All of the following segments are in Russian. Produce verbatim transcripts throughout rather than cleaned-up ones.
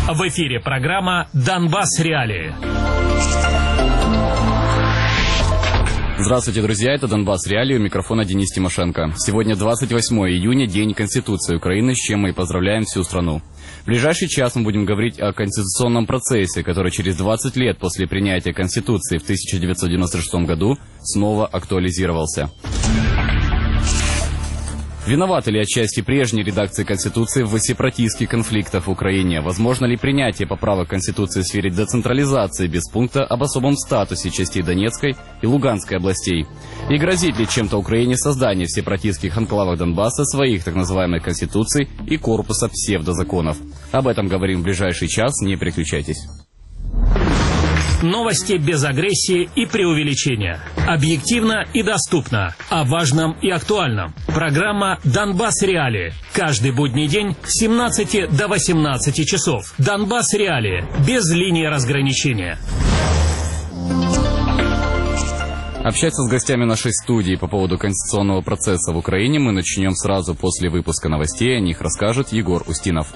В эфире программа «Донбасс. Реалии». Здравствуйте, друзья, это «Донбасс. Реалии», у микрофона Денис Тимошенко. Сегодня двадцать восьмое июня, День Конституции Украины, с чем мы и поздравляем всю страну. В ближайший час мы будем говорить о конституционном процессе, который через двадцать лет после принятия Конституции в тысяча девятьсот девяносто шестом году снова актуализировался. Виноваты ли отчасти прежней редакции Конституции в сепаратистских конфликтах в Украине? Возможно ли принятие поправок Конституции в сфере децентрализации без пункта об особом статусе частей Донецкой и Луганской областей? И грозит ли чем-то Украине создание в сепаратистских анклавах Донбасса своих так называемых конституций и корпуса псевдозаконов? Об этом говорим в ближайший час, не переключайтесь. Новости без агрессии и преувеличения. Объективно и доступно. О важном и актуальном. Программа «Донбасс. Реалии». Каждый будний день с семнадцати до восемнадцати часов. «Донбасс. Реалии». Без линии разграничения. Общаться с гостями нашей студии по поводу конституционного процесса в Украине мы начнем сразу после выпуска новостей. О них расскажет Егор Устинов.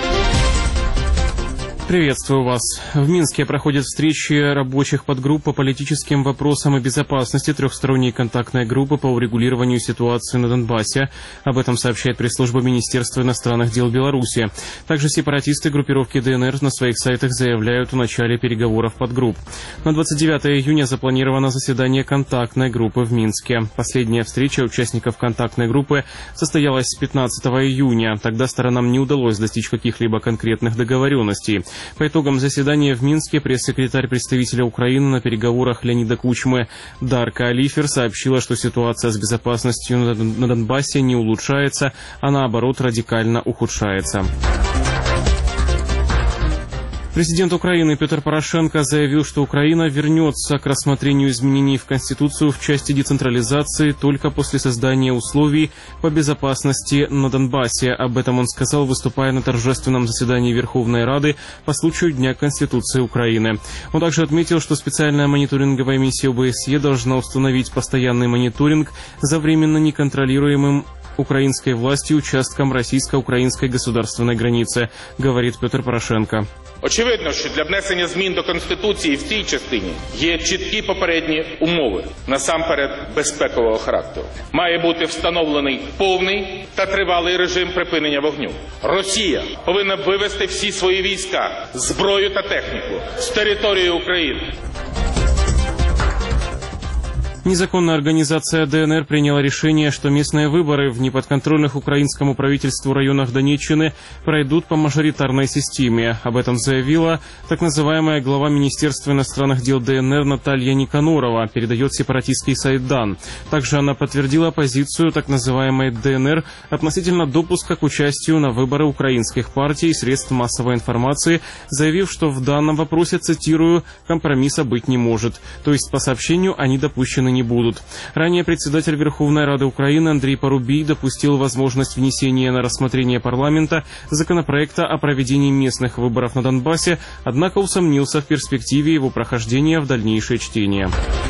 Приветствую вас. В Минске проходят встречи рабочих подгрупп по политическим вопросам и безопасности трехсторонней контактной группы по урегулированию ситуации на Донбассе. Об этом сообщает пресс-служба Министерства иностранных дел Беларуси. Также сепаратисты группировки ДНР на своих сайтах заявляют о начале переговоров подгрупп. На двадцать девятое июня запланировано заседание контактной группы в Минске. Последняя встреча участников контактной группы состоялась пятнадцатого июня. Тогда сторонам не удалось достичь каких-либо конкретных договоренностей. По итогам заседания в Минске пресс-секретарь представителя Украины на переговорах Леонида Кучмы Дарка Алифер сообщила, что ситуация с безопасностью на Донбассе не улучшается, а наоборот радикально ухудшается. Президент Украины Петр Порошенко заявил, что Украина вернется к рассмотрению изменений в Конституцию в части децентрализации только после создания условий по безопасности на Донбассе. Об этом он сказал, выступая на торжественном заседании Верховной Рады по случаю Дня Конституции Украины. Он также отметил, что специальная мониторинговая миссия ОБСЕ должна установить постоянный мониторинг за временно неконтролируемым украинской властью участком российско-украинской государственной границы, говорит Петр Порошенко. Очевидно, що для внесення змін до Конституції в цій частині є чіткі попередні умови, насамперед безпекового характеру. Має бути встановлений повний та тривалий режим припинення вогню. Росія повинна вивести всі свої війська, зброю та техніку з території України. Незаконная организация ДНР приняла решение, что местные выборы в неподконтрольных украинскому правительству районах Донеччины пройдут по мажоритарной системе. Об этом заявила так называемая глава Министерства иностранных дел ДНР Наталья Никанорова, передает сепаратистский сайт ДАН. Также она подтвердила позицию так называемой ДНР относительно допуска к участию на выборы украинских партий и средств массовой информации, заявив, что в данном вопросе, цитирую, «компромисса быть не может». То есть, по сообщению, они допущены не будут. Ранее председатель Верховной Рады Украины Андрей Парубий допустил возможность внесения на рассмотрение парламента законопроекта о проведении местных выборов на Донбассе, однако усомнился в перспективе его прохождения в дальнейшее чтение.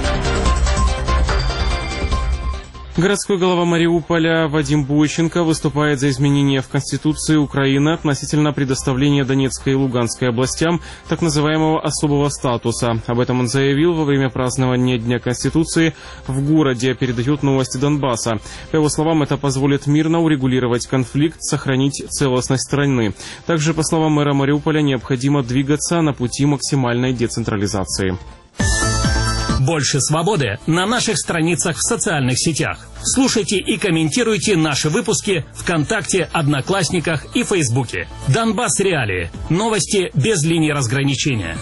Городской глава Мариуполя Вадим Бойченко выступает за изменения в Конституции Украины относительно предоставления Донецкой и Луганской областям так называемого особого статуса. Об этом он заявил во время празднования Дня Конституции в городе, передает новости Донбасса. По его словам, это позволит мирно урегулировать конфликт, сохранить целостность страны. Также, по словам мэра Мариуполя, необходимо двигаться на пути максимальной децентрализации. Больше свободы на наших страницах в социальных сетях. Слушайте и комментируйте наши выпуски ВКонтакте, Одноклассниках и Фейсбуке. «Донбасс. Реалии». Новости без линии разграничения.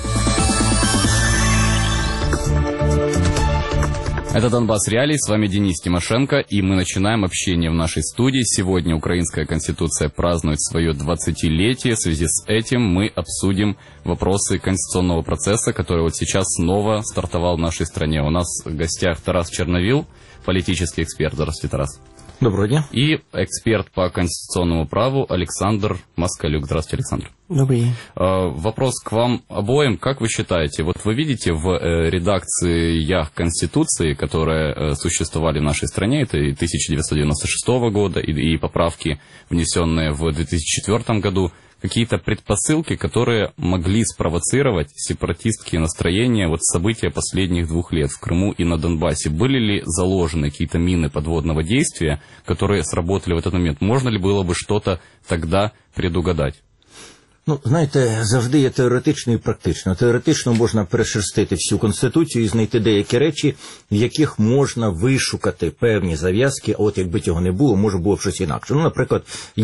Это «Донбасс. Реалии», с вами Денис Тимошенко, и мы начинаем общение в нашей студии. Сегодня Украинская Конституция празднует свое двадцатилетие. В связи с этим мы обсудим вопросы конституционного процесса, который вот сейчас снова стартовал в нашей стране. У нас в гостях Тарас Черновил, политический эксперт. Здравствуйте, Тарас. Доброго дня. И эксперт по конституционному праву Александр Москалюк. Здравствуйте, Александр. Добрый день. Вопрос к вам обоим. Как вы считаете, вот вы видите в редакциях Конституции, которые существовали в нашей стране, это и тысяча девятьсот девяносто шестого года, и, и поправки, внесенные в две тысячи четвёртом году, какие-то предпосылки, которые могли спровоцировать сепаратистские настроения, вот события последних двух лет в Крыму и на Донбассе? Были ли заложены какие-то мины подводного действия, которые сработали в этот момент? Можно ли было бы что-то тогда предугадать? Ну, знаєте, завжди є теоретично і практично. Теоретично можна перешерстити всю Конституцію і знайти деякі речі, в яких можна вишукати певні зав'язки, а от якби цього не було, може було б щось інакше. Ну, наприклад,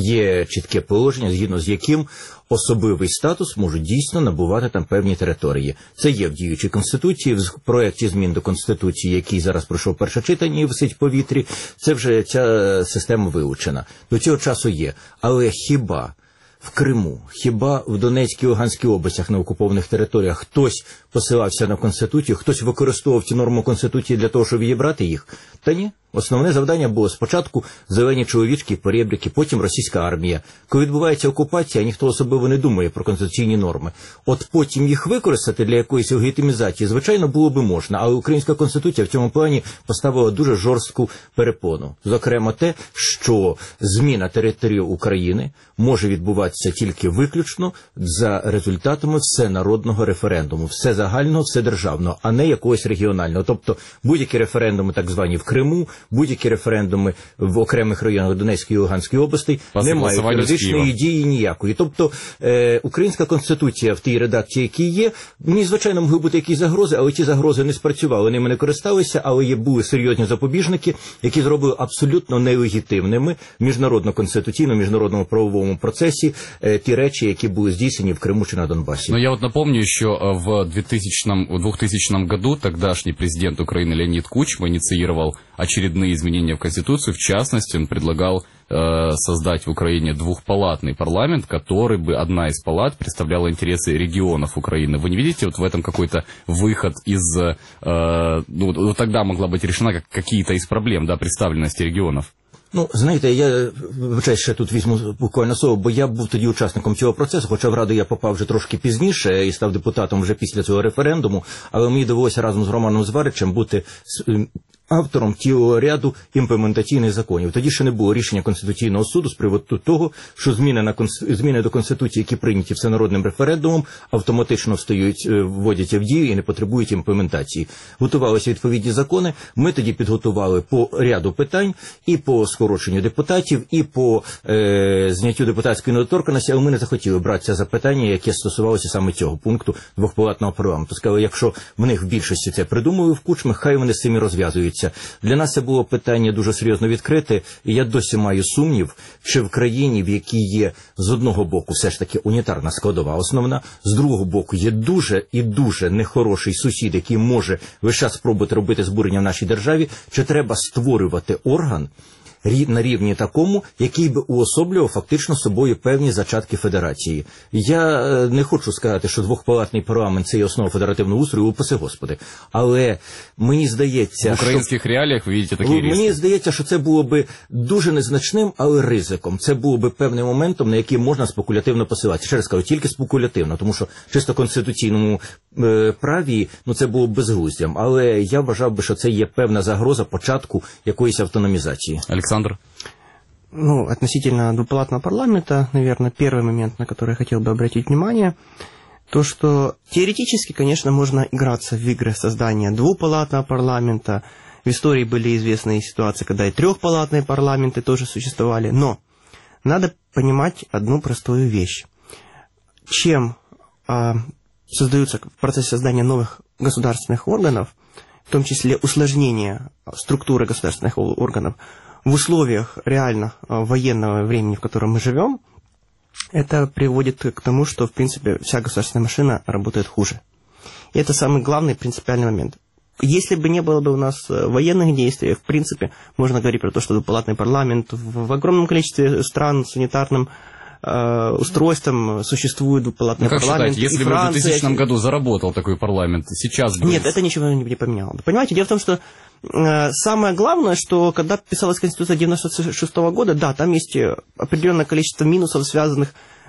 є чітке положення, згідно з яким особливий статус можуть дійсно набувати там певні території. Це є в діючій Конституції, в проєкті змін до Конституції, який зараз пройшов перше читання і висить в повітрі, це вже ця система вилучена. До цього часу є. Але хіба в Криму, хіба в Донецькій і Луганській областях на окупованих територіях хтось посилався на Конституцію, хтось використовував ці норми Конституції для того, щоб відібрати їх? Та ні. Основне завдання було спочатку зелені чоловічки, порєбрики, потім російська армія. Коли відбувається окупація, ніхто особливо не думає про конституційні норми. От потім їх використати для якоїсь легітимізації, звичайно, було би можна, але українська Конституція в цьому плані поставила дуже жорстку перепону. Зокрема те, що зміна території України може відбуватися тільки виключно за результатами всенародного референдуму, всезагального, вседержавного, а не якогось регіонального. Тобто будь-які референдуми так звані в Криму, будь-які референдуми в окремих районах Донецької і Луганської областей не мають юридичної дії ніякої. Тобто е, українська Конституція в тій редакції, якій є, ні, звичайно, могли бути якісь загрози, але ті загрози не спрацювали, ними не користалися, але є були серйозні запобіжники, які зробили абсолютно нелегітимними в міжнародно-конституційному, міжнародному правовому процесі е, ті речі, які були здійснені в Криму чи на Донбасі. Но я вот напомню, еще в двухтысячном году тогдашний президент Украины Леонид Кучма инициировал очередные изменения в Конституцию. В частности, он предлагал э, создать в Украине двухпалатный парламент, который бы, одна из палат, представляла интересы регионов Украины. Вы не видите вот в этом какой-то выход из... Э, ну, тогда могла быть решена как, какие-то из проблем, да, представленности регионов? Ну, знаєте, я, вибачаю, ще тут візьму буквально слово, бо я був тоді учасником цього процесу, хоча в Раду я попав вже трошки пізніше і став депутатом вже після цього референдуму, але мені довелося разом з Романом Зваричем бути автором цілого ряду імплементаційних законів. Тоді ще не було рішення Конституційного суду з приводу того, що зміни, на конс... зміни до Конституції, які прийняті всенародним референдумом, автоматично встають, вводяться в дію і не потребують імплементації. Готувалися відповідні закони, ми тоді підготували по ряду питань і по скороченню депутатів, і по е... зняттю депутатської недоторканності, але ми не захотіли братися за питання, яке стосувалося саме цього пункту двохпалатного парламенту. Сказали, якщо в них в більшості це придумали в Кучми, хай вони з цим і розв'язуються. Для нас це було питання дуже серйозно відкрите, і я досі маю сумнів, чи в країні, в якій є з одного боку все ж таки унітарна складова основна, з другого боку є дуже і дуже нехороший сусід, який може весь час спробувати робити збурення в нашій державі, чи треба створювати орган на рівні такому, який би уособлював фактично собою певні зачатки федерації. Я не хочу сказати, що двохпалатний парламент – це є основа федеративного устрою, упаси Господи. Але мені здається, в українських що... реаліях ви бачите такі ризики? Мені здається, що це було би дуже незначним, але ризиком. Це було би певним моментом, на який можна спекулятивно посилатися. Ще раз кажу, тільки спекулятивно, тому що чисто конституційному е, праві, ну, це було б безглуздям. Але я вважав би, що це є певна загроза початку якоїсь автономізації. Александр? Ну, относительно двупалатного парламента, наверное, первый момент, на который я хотел бы обратить внимание, то, что теоретически, конечно, можно играться в игры создания двупалатного парламента. В истории были известные ситуации, когда и трехпалатные парламенты тоже существовали. Но надо понимать одну простую вещь. Чем а, создаются в процессе создания новых государственных органов, в том числе усложнение структуры государственных органов, в условиях реально военного времени, в котором мы живем, это приводит к тому, что, в принципе, вся государственная машина работает хуже. И это самый главный принципиальный момент. Если бы не было бы у нас военных действий, в принципе, можно говорить про то, что двупалатный парламент в, в огромном количестве стран с унитарным э, устройством существует двупалатный ну, как парламент. Считаете, если бы в двухтысячном году заработал такой парламент, сейчас бы... Нет, это ничего не поменяло. Понимаете, дело в том, что э, самое главное, что когда писалась Конституция девяносто шестого года, да, там есть определенное количество минусов, связанных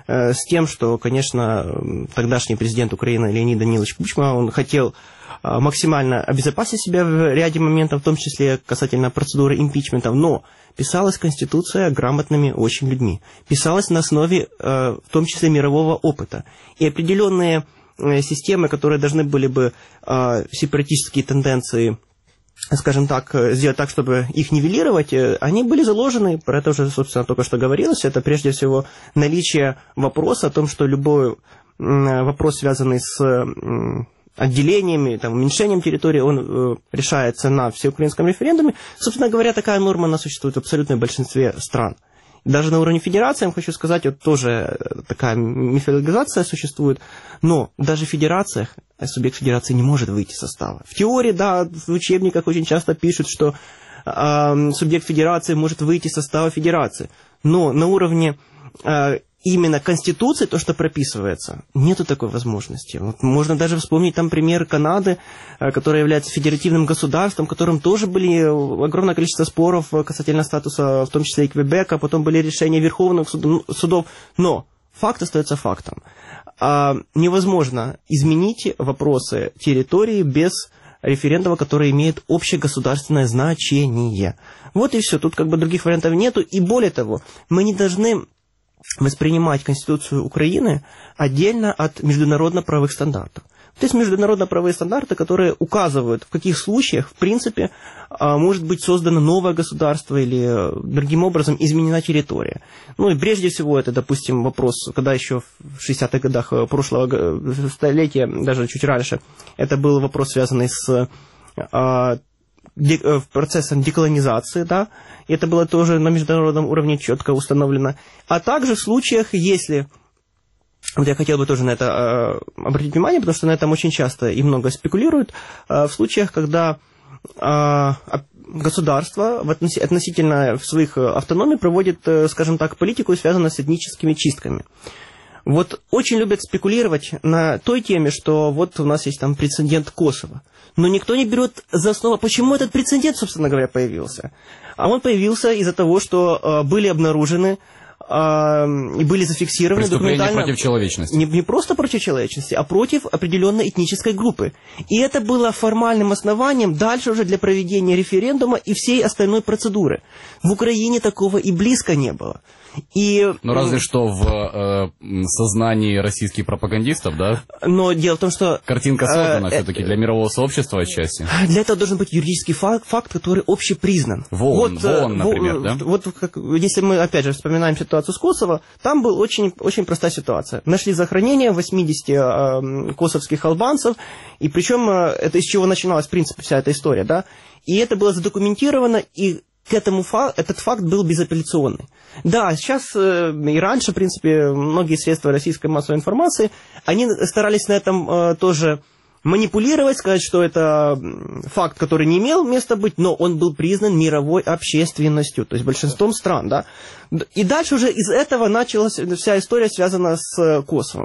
с тем, что, конечно, тогдашний президент Украины Леонид Данилович Кучма, он хотел максимально обезопасить себя в ряде моментов, в том числе касательно процедуры импичмента, но писалась Конституция грамотными очень людьми, писалась на основе, в том числе, мирового опыта, и определенные системы, которые должны были бы сепаратистские тенденции, скажем так, сделать так, чтобы их нивелировать, они были заложены, про это уже, собственно, только что говорилось, это прежде всего наличие вопроса о том, что любой вопрос, связанный с отделениями, там, уменьшением территории, он э, решается на всеукраинском референдуме. Собственно говоря, такая норма, она существует в абсолютном большинстве стран. Даже на уровне федерации, я хочу сказать, вот тоже такая мифологизация существует, но даже в федерациях субъект федерации не может выйти из состава. В теории, да, в учебниках очень часто пишут, что э, субъект федерации может выйти из состава федерации, но на уровне э, именно Конституции, то, что прописывается, нету такой возможности. Вот можно даже вспомнить там пример Канады, которая является федеративным государством, в котором тоже были огромное количество споров касательно статуса, в том числе и Квебека, потом были решения верховных судов, но факт остается фактом. А невозможно изменить вопросы территории без референдума, который имеет общегосударственное значение. Вот и все, тут как бы других вариантов нету, и более того, мы не должны воспринимать Конституцию Украины отдельно от международно-правовых стандартов. То есть международно-правовые стандарты, которые указывают, в каких случаях, в принципе, может быть создано новое государство или другим образом изменена территория. Ну и прежде всего это, допустим, вопрос, когда еще в шестидесятых годах прошлого столетия, даже чуть раньше, это был вопрос, связанный с процессом деколонизации, да, и это было тоже на международном уровне четко установлено. А также в случаях, если, вот я хотел бы тоже на это э, обратить внимание, потому что на этом очень часто и много спекулируют, э, в случаях, когда э, государство в относ... относительно в своих автономий проводит, э, скажем так, политику, связанную с этническими чистками. Вот очень любят спекулировать на той теме, что вот у нас есть там прецедент Косово. Но никто не берет за основу, почему этот прецедент, собственно говоря, появился. А он появился из-за того, что э, были обнаружены э, и были зафиксированы преступления против человечности. Не, не просто против человечности, а против определенной этнической группы. И это было формальным основанием дальше уже для проведения референдума и всей остальной процедуры. В Украине такого и близко не было. И, ну, разве что в э, сознании российских пропагандистов, да? Но дело в том, что... Картинка создана э, все-таки для мирового сообщества отчасти. Для этого должен быть юридический факт, факт который общепризнан. ВООН, вот, ВООН, например, вот, да? Вот, как, если мы, опять же, вспоминаем ситуацию с Косово, там была очень, очень простая ситуация. Нашли захоронение восьмидесяти э, косовских албанцев, и причем э, это из чего начиналась, в принципе, вся эта история, да? И это было задокументировано, и к этому фа- этот факт был безапелляционный. Да, сейчас э, и раньше, в принципе, многие средства российской массовой информации, они старались на этом э, тоже манипулировать, сказать, что это факт, который не имел места быть, но он был признан мировой общественностью, то есть большинством стран, да. И дальше уже из этого началась вся история, связанная с Косовом.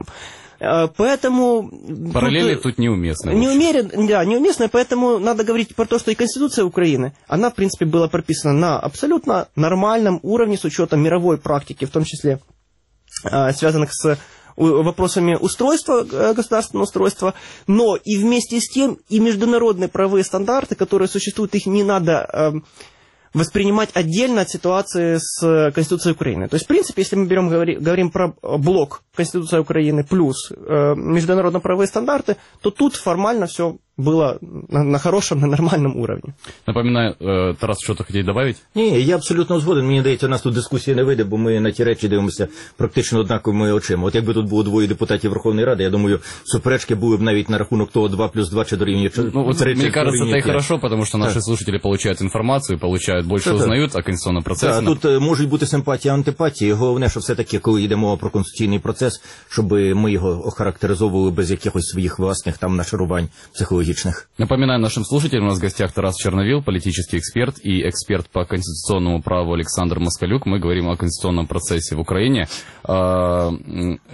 Поэтому... Параллели тут, тут неуместны. Неумерен, да, неуместно, поэтому надо говорить про то, что и Конституция Украины, она, в принципе, была прописана на абсолютно нормальном уровне с учетом мировой практики, в том числе связанных с вопросами устройства, государственного устройства, но и вместе с тем и международные правовые стандарты, которые существуют, их не надо воспринимать отдельно от ситуации с Конституцией Украины. То есть, в принципе, если мы берем, говорим, говорим про блок Конституция Украины плюс э, международно-правовые стандарты, то тут формально все было на, на хорошем, на нормальном уровні. Напоминаю, э, Тарас, що ти хотів добавити? Ні, я абсолютно згоден. Мені здається, у нас тут дискусії не вийде, бо ми на ті речі дивимося практично однаковими очима. От якби тут було двоє депутатів Верховної Ради, я думаю, суперечки були б навіть на рахунок того два плюс два чи дорівнює три. Ну, вот, мне кажется, это и хорошо, потому что наши слушатели получают информацию, получают, больше так, узнают о конституционном процессе. Так, тут можуть бути симпатії, антипатії. Головне, що все-таки, коли йде мова про конституційний процес, щоб ми його охарактеризовували без якихось своїх власних там нашарувань психологічних. Напоминаю нашим слушателям, у нас в гостях Тарас Черновил, политический эксперт, и эксперт по конституционному праву Александр Москалюк. Мы говорим о конституционном процессе в Украине.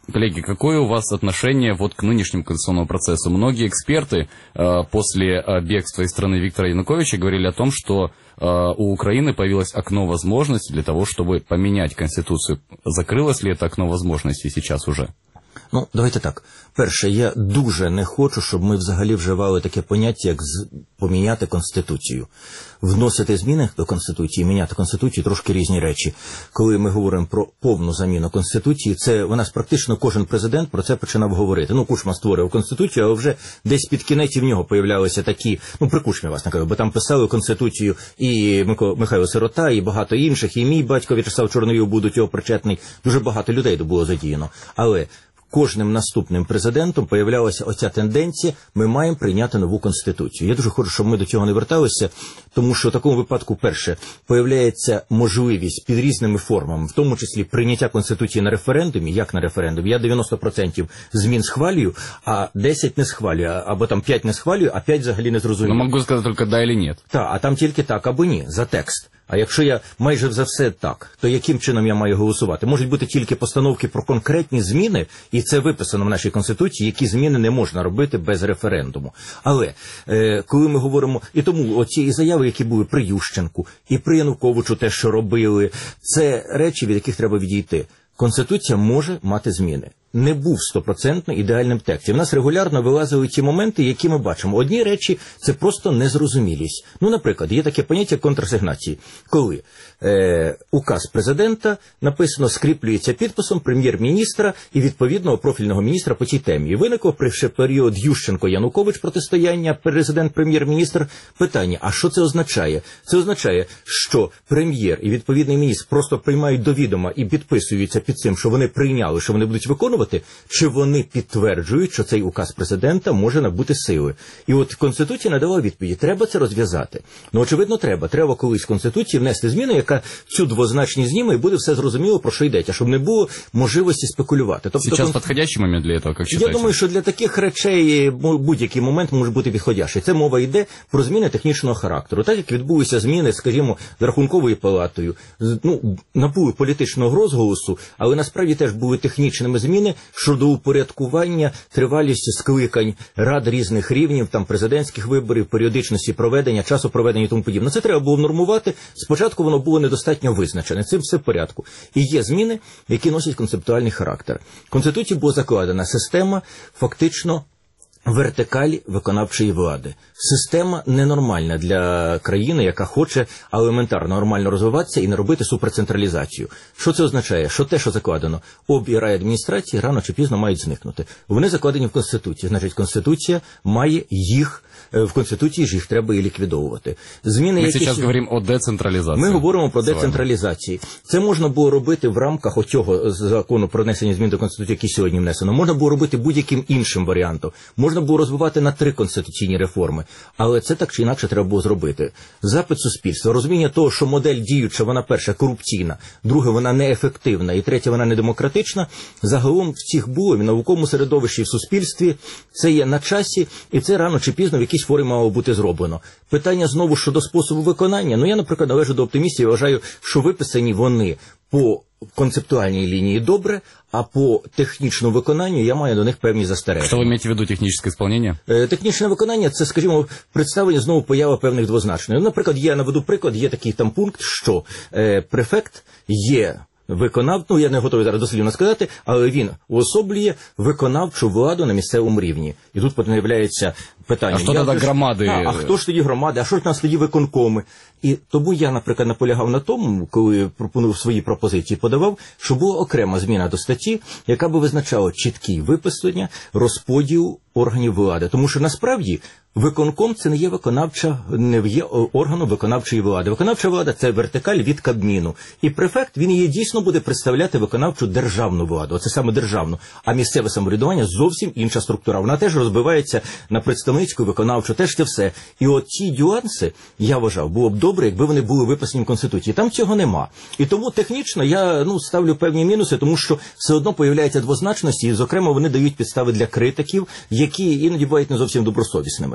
Коллеги, какое у вас отношение вот к нынешнему конституционному процессу? Многие эксперты э, после э, бегства из страны Виктора Януковича говорили о том, что э, у Украины появилось окно возможностей для того, чтобы поменять Конституцию. Закрылось ли это окно возможностей сейчас уже? Ну, давайте так. Перше, я дуже не хочу, щоб ми взагалі вживали таке поняття, як з... поміняти Конституцію. Вносити зміни до Конституції, міняти Конституцію – трошки різні речі. Коли ми говоримо про повну заміну Конституції, це у нас практично кожен президент про це починав говорити. Ну, Кучма створив Конституцію, а вже десь під кінець в нього появлялися такі, ну, при Кучмі, власне кажу, бо там писали Конституцію і Михайло Сирота, і багато інших, і мій батько В'ячеслав Чорновіл був до цього причетний. Дуже багато людей було задіяно. Але кожним наступним президентом появлялася оця тенденція, ми маємо прийняти нову Конституцію. Я дуже хочу, щоб ми до цього не верталися, тому що в такому випадку, перше, появляється можливість під різними формами, в тому числі прийняття Конституції на референдумі, як на референдумі. Я дев'яносто відсотків змін схвалюю, а десять не схвалюю, або там п'ять не схвалюю, а п'ять взагалі не зрозумію. Ну, можу сказати тільки да або ні. Так, а там тільки так або ні, за текст. А якщо я майже за все так, то яким чином я маю голосувати? Можуть бути тільки постановки про конкретні зміни, і це виписано в нашій Конституції, які зміни не можна робити без референдуму. Але е, коли ми говоримо, і тому оці заяви, які були при Ющенку, і при Януковичу те, що робили, це речі, від яких треба відійти. Конституція може мати зміни. Не був стопроцентно ідеальним тексті. В нас регулярно вилазили ті моменти, які ми бачимо. Одні речі – це просто незрозумілість. Ну, наприклад, є таке поняття контрасигнації. Коли е, указ президента написано, скріплюється підписом прем'єр-міністра і відповідного профільного міністра по цій темі. І виникло при період Ющенко-Янукович протистояння президент-прем'єр-міністр питання, а що це означає? Це означає, що прем'єр і відповідний міністр просто приймають до відома і підписуються під цим, що вони прийняли, що вони будуть виконувати, чи вони підтверджують, що цей указ президента може набути сили. І от Конституція надала відповіді, треба це розв'язати. Ну, очевидно, треба. Треба колись в Конституції внести зміну, яка цю двозначність зніме, і буде все зрозуміло, про що йдеться, щоб не було можливості спекулювати. Тобто, Сейчас підходящий момент для цього, як вважаєте? Я думаю, що для таких речей будь-який момент може бути підходящий. Це мова йде про зміни технічного характеру. Так, як відбулися зміни, скажімо, з Рахунковою палатою, ну, набули політичного розголосу, але насправді теж були технічними зміни щодо упорядкування тривалістю скликань рад різних рівнів, там президентських виборів, періодичності проведення, часу проведення і тому подібне. Це треба було нормувати. Спочатку воно було недостатньо визначене. Цим все в порядку. І є зміни, які носять концептуальний характер. В Конституції була закладена система фактично вертикалі виконавчої влади. Система ненормальна для країни, яка хоче елементарно нормально розвиватися і не робити суперцентралізацію. Що це означає? Що те, що закладено, обі райадміністрації рано чи пізно мають зникнути. Вони закладені в Конституції. Значить, Конституція має їх, в Конституції ж їх треба і ліквідовувати. Зміни, Ми які... зараз говоримо о децентралізації. Ми говоримо про децентралізацію. Це можна було робити в рамках оцього закону про внесення змін до Конституції, який сьогодні внесено. Можна було робити будь-яким іншим варіантом. Можна було розвивати на три конституційні реформи. Але це так чи інакше треба було зробити. Запит суспільства, розуміння того, що модель діюча, вона перша корупційна, друга вона неефективна і третя вона недемократична, загалом в цих було в науковому середовищі, в суспільстві, це є на часі, і це рано чи пізно в якійсь формі мало бути зроблено. Питання знову щодо способу виконання, ну я, наприклад, належу до оптимістів і вважаю, що виписані вони по концептуальній лінії добре, а по технічному виконанню я маю до них певні застереження. Що ви маєте в виду технічне виконання? Е, технічне виконання – це, скажімо, представлення знову поява певних двозначних. Наприклад, я наведу приклад, є такий там пункт, що е, префект є виконав, ну я не готовий зараз дослівно сказати, але він уособлює виконавчу владу на місцевому рівні. І тут появляється питання. А що тоді громади? А, а хто ж тоді громади? А що ж у нас тоді виконкоми? І тому я, наприклад, наполягав на тому, коли пропонував свої пропозиції, подавав, що була окрема зміна до статті, яка би визначала чіткі виписання, розподіл органів влади. Тому що насправді виконком це не є виконавча, не є органом виконавчої влади. Виконавча влада – це вертикаль від Кабміну. І префект, він її дійсно буде представляти виконавчу державну владу. Оце саме державну. А місцеве самоврядування зовсім інша структура. Вона теж розбивається на представницьку, виконавчу, теж це все. І от ці нюанси, я вважав, було б добре, якби вони були виписані в Конституції. Там цього нема. І тому технічно я ну, ставлю певні мінуси, тому що все одно появляється двозначності, і, зокрема, вони дають підстави для критиків, які іноді бувають не зовсім добросовісними.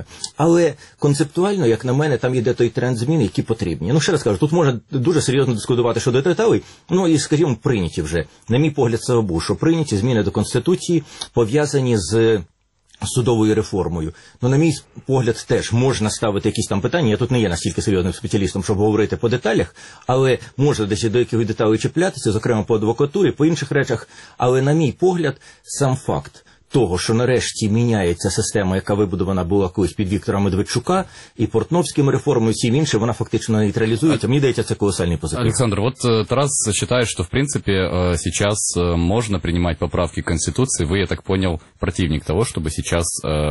Але концептуально, як на мене, там йде той тренд змін, які потрібні. Ну, ще раз кажу, тут можна дуже серйозно дискутувати щодо деталей, ну і, скажімо, прийняті вже. На мій погляд, це обу, що прийняті зміни до Конституції пов'язані з судовою реформою. Ну, на мій погляд, теж можна ставити якісь там питання. Я тут не є настільки серйозним спеціалістом, щоб говорити по деталях, але можна десь до якихось деталей чіплятися, зокрема по адвокатурі, по інших речах. Але, на мій погляд, сам факт того, що нарешті міняється система, яка вибудована була колись під Віктора Медведчука, і Портновським реформою, і всім іншим, вона фактично нейтрализуется. Мне дается це колоссальный позитив. Александр, вот Тарас считает, что в принципе сейчас можно принимать поправки к Конституции. Вы, я так понял, противник того, чтобы сейчас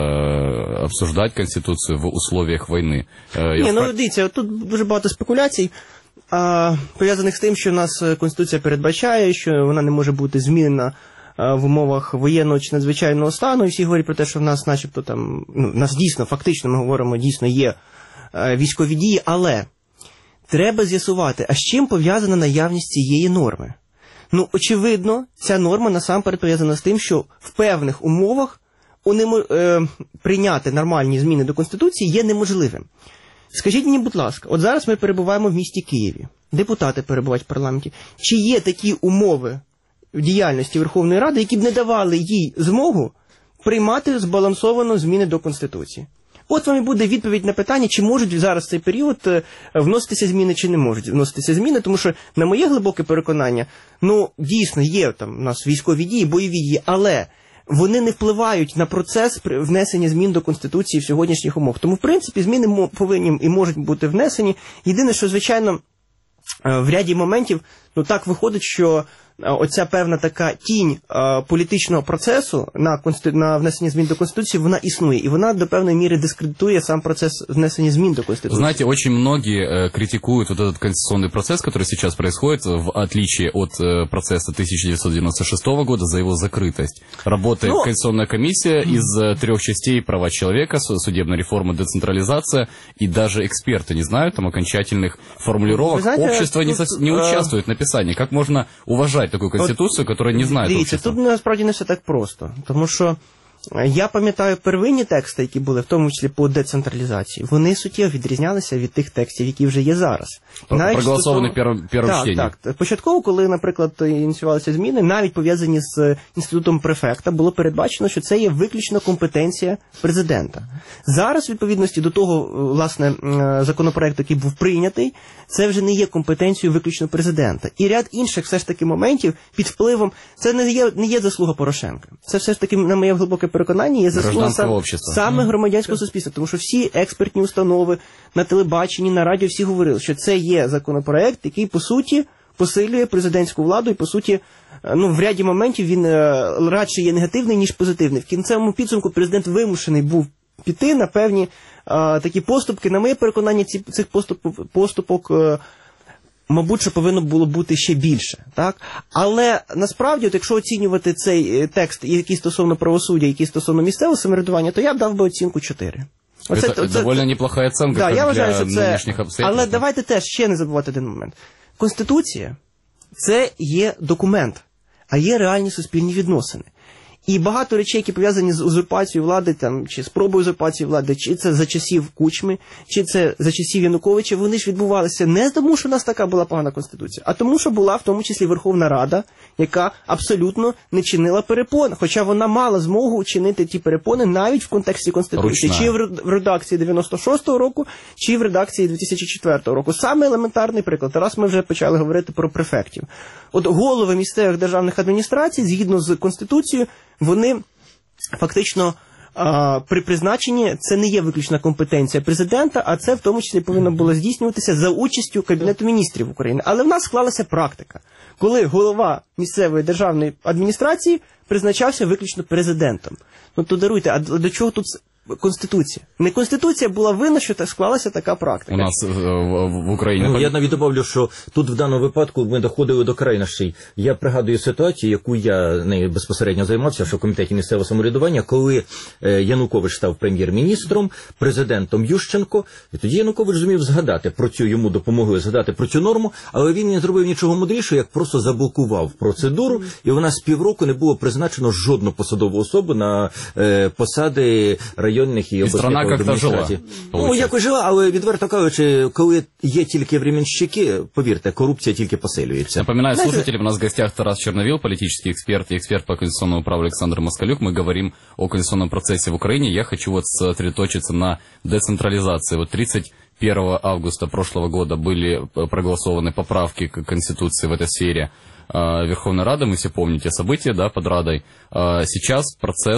э, обсуждать Конституцию в условиях войны. Э, Ні, ну дивіться, тут дуже багато спекуляцій, а, пов'язаних з тим, що у нас Конституція передбачає, що вона не може бути змінена в умовах воєнного чи надзвичайного стану, і всі говорять про те, що в нас начебто там, ну, в нас дійсно, фактично, ми говоримо, дійсно є е, військові дії, але треба з'ясувати, а з чим пов'язана наявність цієї норми? Ну, очевидно, ця норма насамперед пов'язана з тим, що в певних умовах унемо, е, прийняти нормальні зміни до Конституції є неможливим. Скажіть мені, будь ласка, от зараз ми перебуваємо в місті Києві, депутати перебувають в парламенті, чи є такі умови в діяльності Верховної Ради, які б не давали їй змогу приймати збалансовано зміни до Конституції? От вам і буде відповідь на питання, чи можуть зараз в цей період вноситися зміни, чи не можуть вноситися зміни, тому що, на моє глибоке переконання, ну, дійсно, є там у нас військові дії, бойові дії, але вони не впливають на процес внесення змін до Конституції в сьогоднішніх умовах. Тому, в принципі, зміни повинні і можуть бути внесені. Єдине, що, звичайно, в ряді моментів, ну, так виходить, що оця певна така тінь е, політичного процесу на, конститу... на внесення змін до Конституции, вона існує, и вона до певной меры дискредитует сам процесс внесения змін до Конституции. Знаете, очень многие э, критикуют вот этот конституционный процесс, который сейчас происходит, в отличие от э, процесса тысяча девятьсот девяносто шестого года, за его закрытость. Работает ну... Конституционная комиссия из э, трех частей: права человека, судебная реформа, децентрализация, и даже эксперты не знают там окончательных формулировок. Знаете, общество тут, не, со... не участвует в написании. Как можно уважать таку конституцію, яка не знає Дивіться, общества? Тут насправді не все так просто, тому що я пам'ятаю первинні тексти, які були, в тому числі по децентралізації, вони суттєво відрізнялися від тих текстів, які вже є зараз. Проголосовані перше чтення. Так, так. Початково, коли, наприклад, ініціювалися зміни, навіть пов'язані з інститутом префекта, було передбачено, що це є виключно компетенція президента. Зараз, в відповідності до того, власне, законопроекту, який був прийнятий, це вже не є компетенцією виключно президента. І ряд інших все ж таки моментів під впливом, це не є, не є заслуга Порошенка. Це все ж таки, на моє глибоке переконання, є заслуга сам, саме громадянського суспільства, тому що всі експертні установи на телебаченні, на радіо, всі говорили, що це є законопроект, який, по суті, посилює президентську владу, і, по суті, ну, в ряді моментів він радше є негативний, ніж позитивний. В кінцевому підсумку президент вимушений був піти на певні а, такі поступки. На моє переконання, ці, цих поступ, поступок, а, мабуть, що повинно було бути ще більше. Так? Але насправді, от, якщо оцінювати цей текст, який стосовно правосуддя, який стосовно місцевого самоврядування, то я б дав би оцінку чотири. Оце, це, це доволі неплоха оцінка, да, як я вважаю, для що це... нинішніх обстоятельств. Але давайте теж ще не забувати один момент. Конституція – це є документ, а є реальні суспільні відносини. І багато речей, які пов'язані з узурпацією влади, там, чи спробою узурпації влади, чи це за часів Кучми, чи це за часів Януковича, вони ж відбувалися не тому, що в нас така була погана Конституція, а тому, що була в тому числі Верховна Рада, яка абсолютно не чинила перепон, хоча вона мала змогу чинити ті перепони навіть в контексті Конституції, Ручна. Чи в редакції дев'яносто шостого року, чи в редакції дві тисячі четвертого року. Саме елементарний приклад. Раз ми вже почали говорити про префектів. От голови місцевих державних адміністрацій, згідно з Конституцією, вони фактично а, при призначенні, це не є виключна компетенція президента, а це в тому числі повинно було здійснюватися за участю Кабінету міністрів України. Але в нас склалася практика, коли голова місцевої державної адміністрації призначався виключно президентом. Ну то даруйте, а до чого тут Конституція? Не Конституція була винна, що так склалася така практика. У нас в, в, в Україні. Ну, я навіть добавлю, що тут в даному випадку ми доходили до крайнощів. Я пригадую ситуацію, яку я нею безпосередньо займався, що в Комітеті місцевого самоврядування, коли Янукович став прем'єр-міністром, президентом Ющенко, і тоді Янукович зумів згадати про цю, йому допомогли згадати про цю норму, але він не зробив нічого мудрішого, як просто заблокував процедуру, і вона з півроку не було призначено жодну посадову особу на е, посади районних районних і обласних адміністрацій. Ну, якось жила, але відверто кажучи, коли є тільки временщики, повірте, корупція тільки посилюється. Напоминаю слушателям, у нас в гостях Тарас Черновил, политический эксперт и эксперт по конституционному праву Александр Москалюк. Мы говорим о конституционном процессе в Украине. Я хочу вот сосредоточиться на децентрализации. Вот тридцать первого августа прошлого года были проголосованы поправки к Конституции в этой сфере Верховной Рады. Мы все помните события, да, под Радой. Сейчас процесс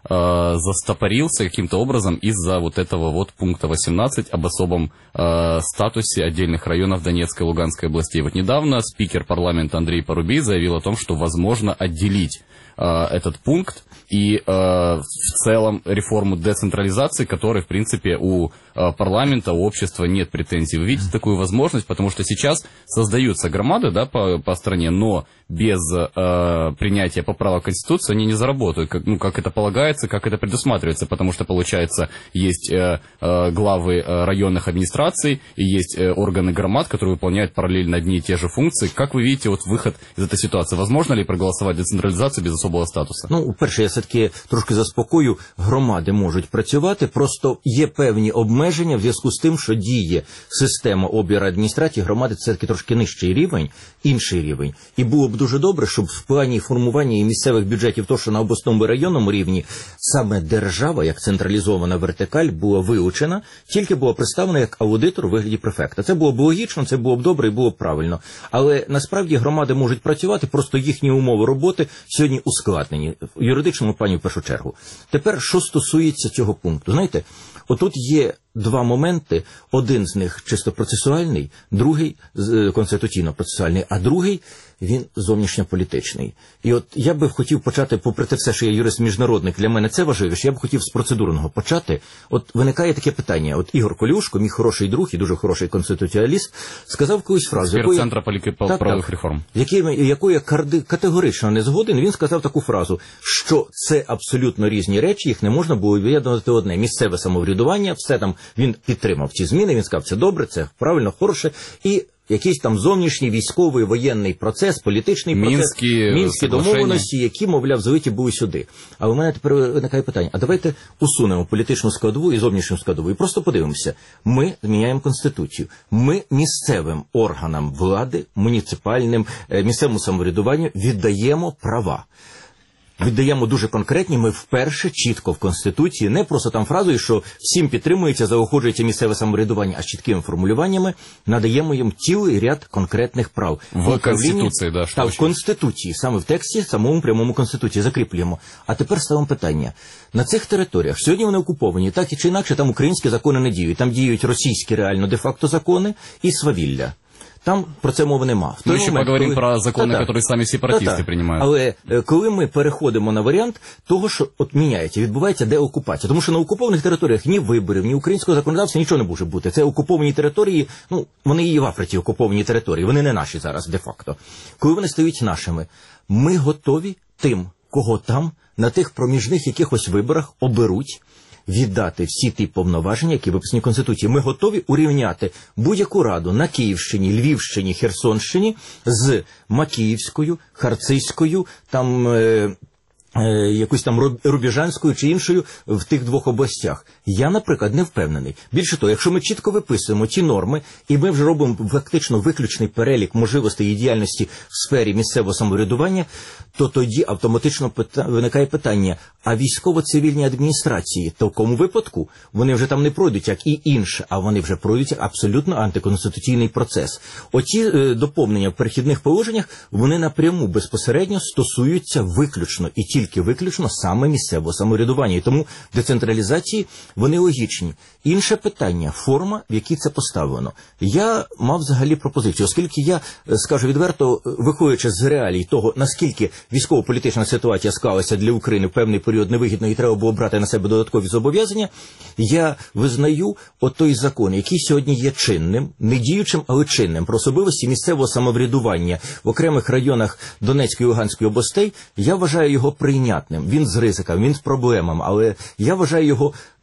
застопорился каким-то образом из-за вот этого вот пункта восемнадцать об особом э, статусе отдельных районов Донецкой и Луганской областей. Вот недавно спикер парламента Андрей Парубей заявил о том, что возможно отделить э, этот пункт и э, в целом реформу децентрализации, которой, в принципе, у э, парламента, у общества нет претензий. Вы видите такую возможность, потому что сейчас создаются громады, да, по, по стране, но без э, принятия поправок в Конституцию они не заработают, как, ну, как это полагается, как это предусматривается, потому что, получается, есть э, э, главы э, районных администраций и есть э, органы громад, которые выполняют параллельно одни и те же функции. Как вы видите вот выход из этой ситуации? Возможно ли проголосовать децентрализацию без особого статуса? Ну, перше, я все-таки трошки заспокою, громади можуть працювати, просто є певні обмеження в зв'язку з тим, що діє система об'єднаної адміністрації, громади це все-таки трошки нижчий рівень, інший рівень. І було б дуже добре, щоб в плані формування і місцевих бюджетів, то, що на обласному і районному рівні, саме держава, як централізована вертикаль, була вилучена, тільки була представлена як аудитор у вигляді префекта. Це було б логічно, це було б добре і було б правильно. Але насправді громади можуть працювати, просто їхні умови роботи сьогодні ускладнені, в юридичному плані в першу чергу. Тепер, що стосується цього пункту. Знаєте, отут є два моменти, один з них чисто процесуальний, другий конституційно-процесуальний, а другий він зовнішньополітичний. І от я би хотів почати, попри те все, що я юрист-міжнародник, для мене це важливіше, я б хотів з процедурного почати. От виникає таке питання. От Ігор Колюшко, мій хороший друг і дуже хороший конституціаліст, сказав колись фразу, якою Центра правових реформ, якою я категорично не згоден. Він сказав таку фразу, що це абсолютно різні речі, їх не можна було об'єднувати одне. Місцеве самоврядування, все там, він підтримав ці зміни, він сказав, це добре, це правильно, хороше, і якийсь там зовнішній військовий воєнний процес, політичний процес, мінські домовленості, які, мовляв, залиті були сюди. А у мене тепер виникає питання, а давайте усунемо політичну складову і зовнішню складову, і просто подивимося. Ми зміняємо Конституцію. Ми місцевим органам влади, муніципальним, місцевому самоврядуванню віддаємо права. Віддаємо дуже конкретні, ми вперше чітко в Конституції, не просто там фразою, що всім підтримується, заохочується місцеве самоврядування, а з чіткими формулюваннями надаємо їм цілий ряд конкретних прав. В Конституції, да, що? Так, в Конституції, саме в тексті, самому прямому Конституції закріплюємо. А тепер ставимо питання. На цих територіях, сьогодні вони окуповані, так і чи інакше, там українські закони не діють, там діють російські реально де-факто закони і свавілля. Там про це мови нема. Ми ще поговоримо коли... про закони, які самі сепаратисти приймають. Але коли ми переходимо на варіант того, що от міняється, відбувається деокупація. Тому що на окупованих територіях ні виборів, ні українського законодавства нічого не може бути. Це окуповані території, ну, вони і в Африці окуповані території, вони не наші зараз де-факто. Коли вони стають нашими, ми готові тим, кого там, на тих проміжних якихось виборах оберуть, віддати всі ті повноваження, які виписані в Конституції. Ми готові урівняти будь-яку раду на Київщині, Львівщині, Херсонщині з Макіївською, Харцизькою, там... Е- якусь там Рубіжанською чи іншою в тих двох областях. Я, наприклад, не впевнений. Більше того, якщо ми чітко виписуємо ті норми, і ми вже робимо фактично виключний перелік можливостей і діяльності в сфері місцевого самоврядування, то тоді автоматично пита... виникає питання, а військово-цивільні адміністрації, то в кому випадку вони вже там не пройдуть, як і інше, а вони вже пройдуть як абсолютно антиконституційний процес. Оці е, доповнення в перехідних положеннях, вони напряму безпосередньо стосуються виключно і тільки тільки виключно саме місцевого самоврядування. І тому децентралізації вони логічні. Інше питання – форма, в якій це поставлено. Я мав взагалі пропозицію, оскільки я, скажу відверто, виходячи з реалій того, наскільки військово-політична ситуація склалася для України в певний період невигідно і треба було брати на себе додаткові зобов'язання, я визнаю отой закон, який сьогодні є чинним, не діючим, але чинним, про особливості місцевого самоврядування в окремих районах Донецької і Луганської областей, я вважаю його прийнятним. Він з ризиками, він з проблемами, але я вважаю його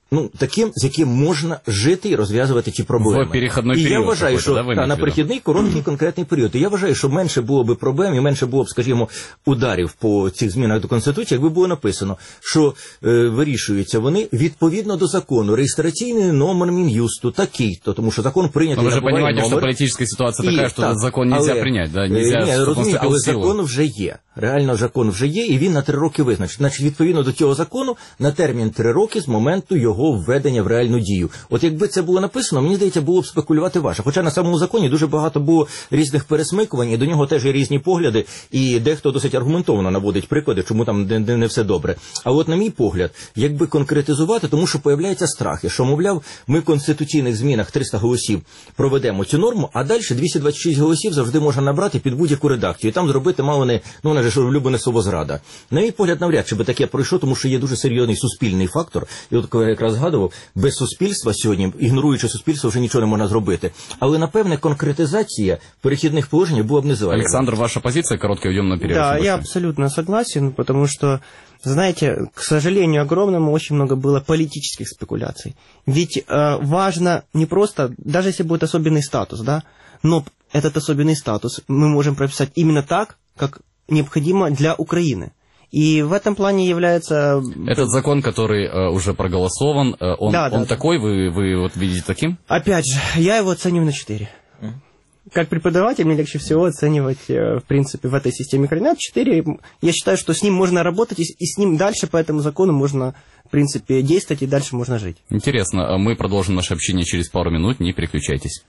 ну, таким, з яким можна жити і розв'язувати ті проблеми. В перехідний і період. Я вважаю, що да, та, на перехідний короткий конкретний період. І я вважаю, що менше було б проблем і менше було б, скажімо, ударів по цих змінах до Конституції, якби було написано, що е, вирішуються вони відповідно до закону. Реєстраційний номер Мін'юсту такий-то, тому що закон прийнятий. Но ви ж розумієте, номер. що політична ситуація така, що так, закон не можна прийняти. Да? Нельзя, ні, розумію, але закон вже є. Реально закон вже є, і він на три роки визначений. Значить, відповідно до цього закону, на термін три роки з моменту його введення в реальну дію. От якби це було написано, мені здається, було б спекулювати важко. Хоча на самому законі дуже багато було різних пересмикувань, і до нього теж є різні погляди, і дехто досить аргументовано наводить приклади, чому там не, не, не все добре. А от, на мій погляд, якби конкретизувати, тому що появляються страхи, що, мовляв, ми в конституційних змінах триста голосів проведемо цю норму, а далі двісті двадцять шість голосів завжди можна набрати під будь-яку редакцію. І там зробити мало не, ну, вона ж улюблене слово зрада. На мій погляд, навряд чи би таке пройшло, тому що є дуже серйозний суспільний фактор. І от, коли я якраз згадував, без суспільства сьогодні, ігноруючи суспільство, вже нічого не можна зробити. Але, напевне, конкретизація перехідних положень була б независима. Олександр, ваша позиция? Короткий уйдем на перерыв. Да, я абсолютно согласен, потому что, знаете, к сожалению огромному, очень много было политических спекуляций. Ведь э, важно не просто, даже если будет особенный статус, да, но этот особенный статус мы можем прописать именно так, как необходимо для Украины. И в этом плане является... Этот закон, который э, уже проголосован, э, он, да, он да, такой, да. Вы, вы вот видите таким? Опять же, я его оцениваю на четыре. Как преподаватель мне легче всего оценивать, в принципе, в этой системе координат четыре. Я считаю, что с ним можно работать, и с ним дальше по этому закону можно, в принципе, действовать, и дальше можно жить. Интересно. Мы продолжим наше общение через пару минут. Не переключайтесь.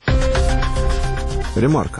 Ремарка.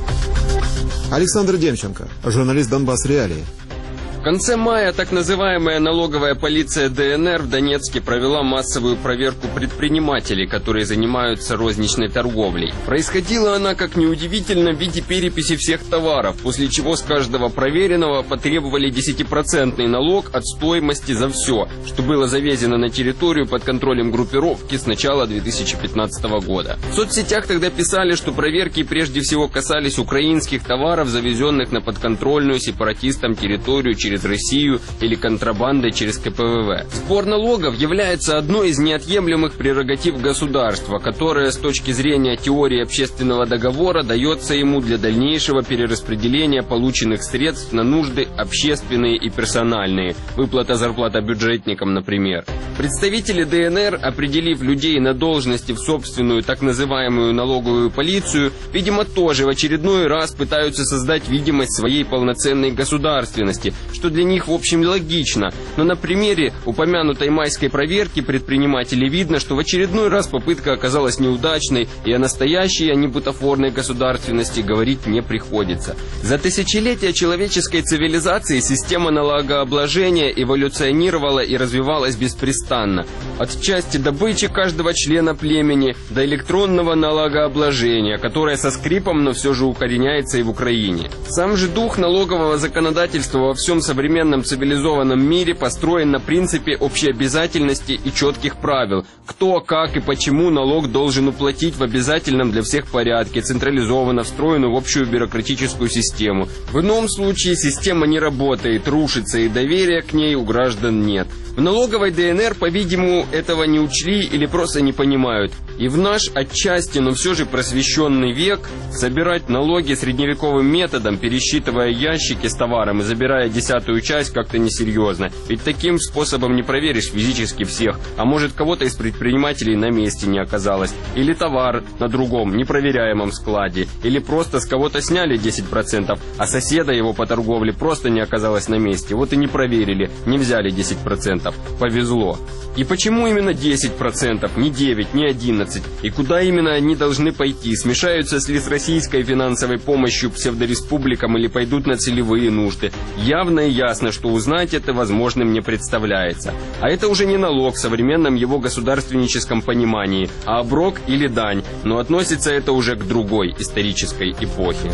Александр Демченко, журналист «Донбасс Реалии». В конце мая так называемая налоговая полиция ДНР в Донецке провела массовую проверку предпринимателей, которые занимаются розничной торговлей. Происходила она, как неудивительно, в виде переписи всех товаров, после чего с каждого проверенного потребовали десятипроцентный налог от стоимости за все, что было завезено на территорию под контролем группировки с начала две тысячи пятнадцатого года. В соцсетях тогда писали, что проверки прежде всего касались украинских товаров, завезенных на подконтрольную сепаратистам территорию через через Россию или контрабандой через ка пэ вэ вэ. Сбор налогов является одной из неотъемлемых прерогатив государства, которая с точки зрения теории общественного договора дается ему для дальнейшего перераспределения полученных средств на нужды общественные и персональные, выплата зарплата бюджетникам, например. Представители ДНР, определив людей на должности в собственную так называемую налоговую полицию, видимо, тоже в очередной раз пытаются создать видимость своей полноценной государственности, что для них в общем логично. Но на примере упомянутой майской проверки предпринимателей видно, что в очередной раз попытка оказалась неудачной, и о настоящей, а не бутафорной государственности говорить не приходится. За тысячелетия человеческой цивилизации система налогообложения эволюционировала и развивалась беспрестанно. От части добычи каждого члена племени до электронного налогообложения, которое со скрипом, но все же укореняется и в Украине. Сам же дух налогового законодательства во всем современном цивилизованном мире построен на принципе общеобязательности и четких правил. Кто, как и почему налог должен уплатить в обязательном для всех порядке, централизованно встроенную в общую бюрократическую систему. В ином случае система не работает, рушится, и доверия к ней у граждан нет. В налоговой ДНР, по-видимому, этого не учли или просто не понимают. И в наш отчасти, но все же просвещенный век собирать налоги средневековым методом, пересчитывая ящики с товаром и забирая десятую часть, как-то несерьезно. Ведь таким способом не проверишь физически всех, а может кого-то из предпринимателей на месте не оказалось. Или товар на другом, непроверяемом складе. Или просто с кого-то сняли десять процентов, а соседа его по торговле просто не оказалось на месте. Вот и не проверили, не взяли десять процентов. Повезло. И почему именно десять процентов, не девять, не одиннадцать? И куда именно они должны пойти? Смешаются ли с российской финансовой помощью псевдореспубликам или пойдут на целевые нужды? Явно и ясно, что узнать это возможным не представляется. А это уже не налог в современном его государственническом понимании, а оброк или дань. Но относится это уже к другой исторической эпохе.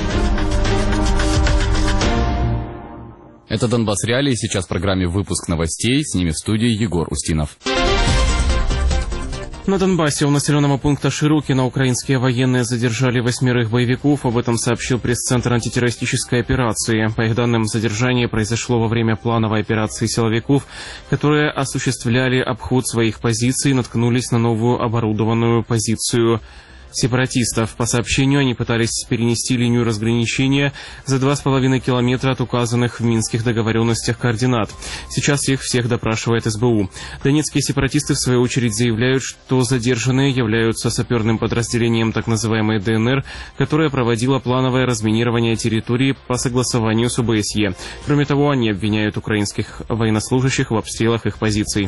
Это «Донбасс Реалии». Сейчас в программе «Выпуск новостей». С ними в студии Егор Устинов. На Донбассе у населенного пункта Широкино украинские военные задержали восьмерых боевиков. Об этом сообщил пресс-центр антитеррористической операции. По их данным, задержание произошло во время плановой операции силовиков, которые осуществляли обход своих позиций и наткнулись на новую оборудованную позицию сепаратистов. По сообщению, они пытались перенести линию разграничения за два с половиной километра от указанных в минских договоренностях координат. Сейчас их всех допрашивает эс бэ у. Донецкие сепаратисты, в свою очередь, заявляют, что задержанные являются саперным подразделением так называемой дэ эн эр, которое проводило плановое разминирование территории по согласованию с о бэ эс е. Кроме того, они обвиняют украинских военнослужащих в обстрелах их позиций.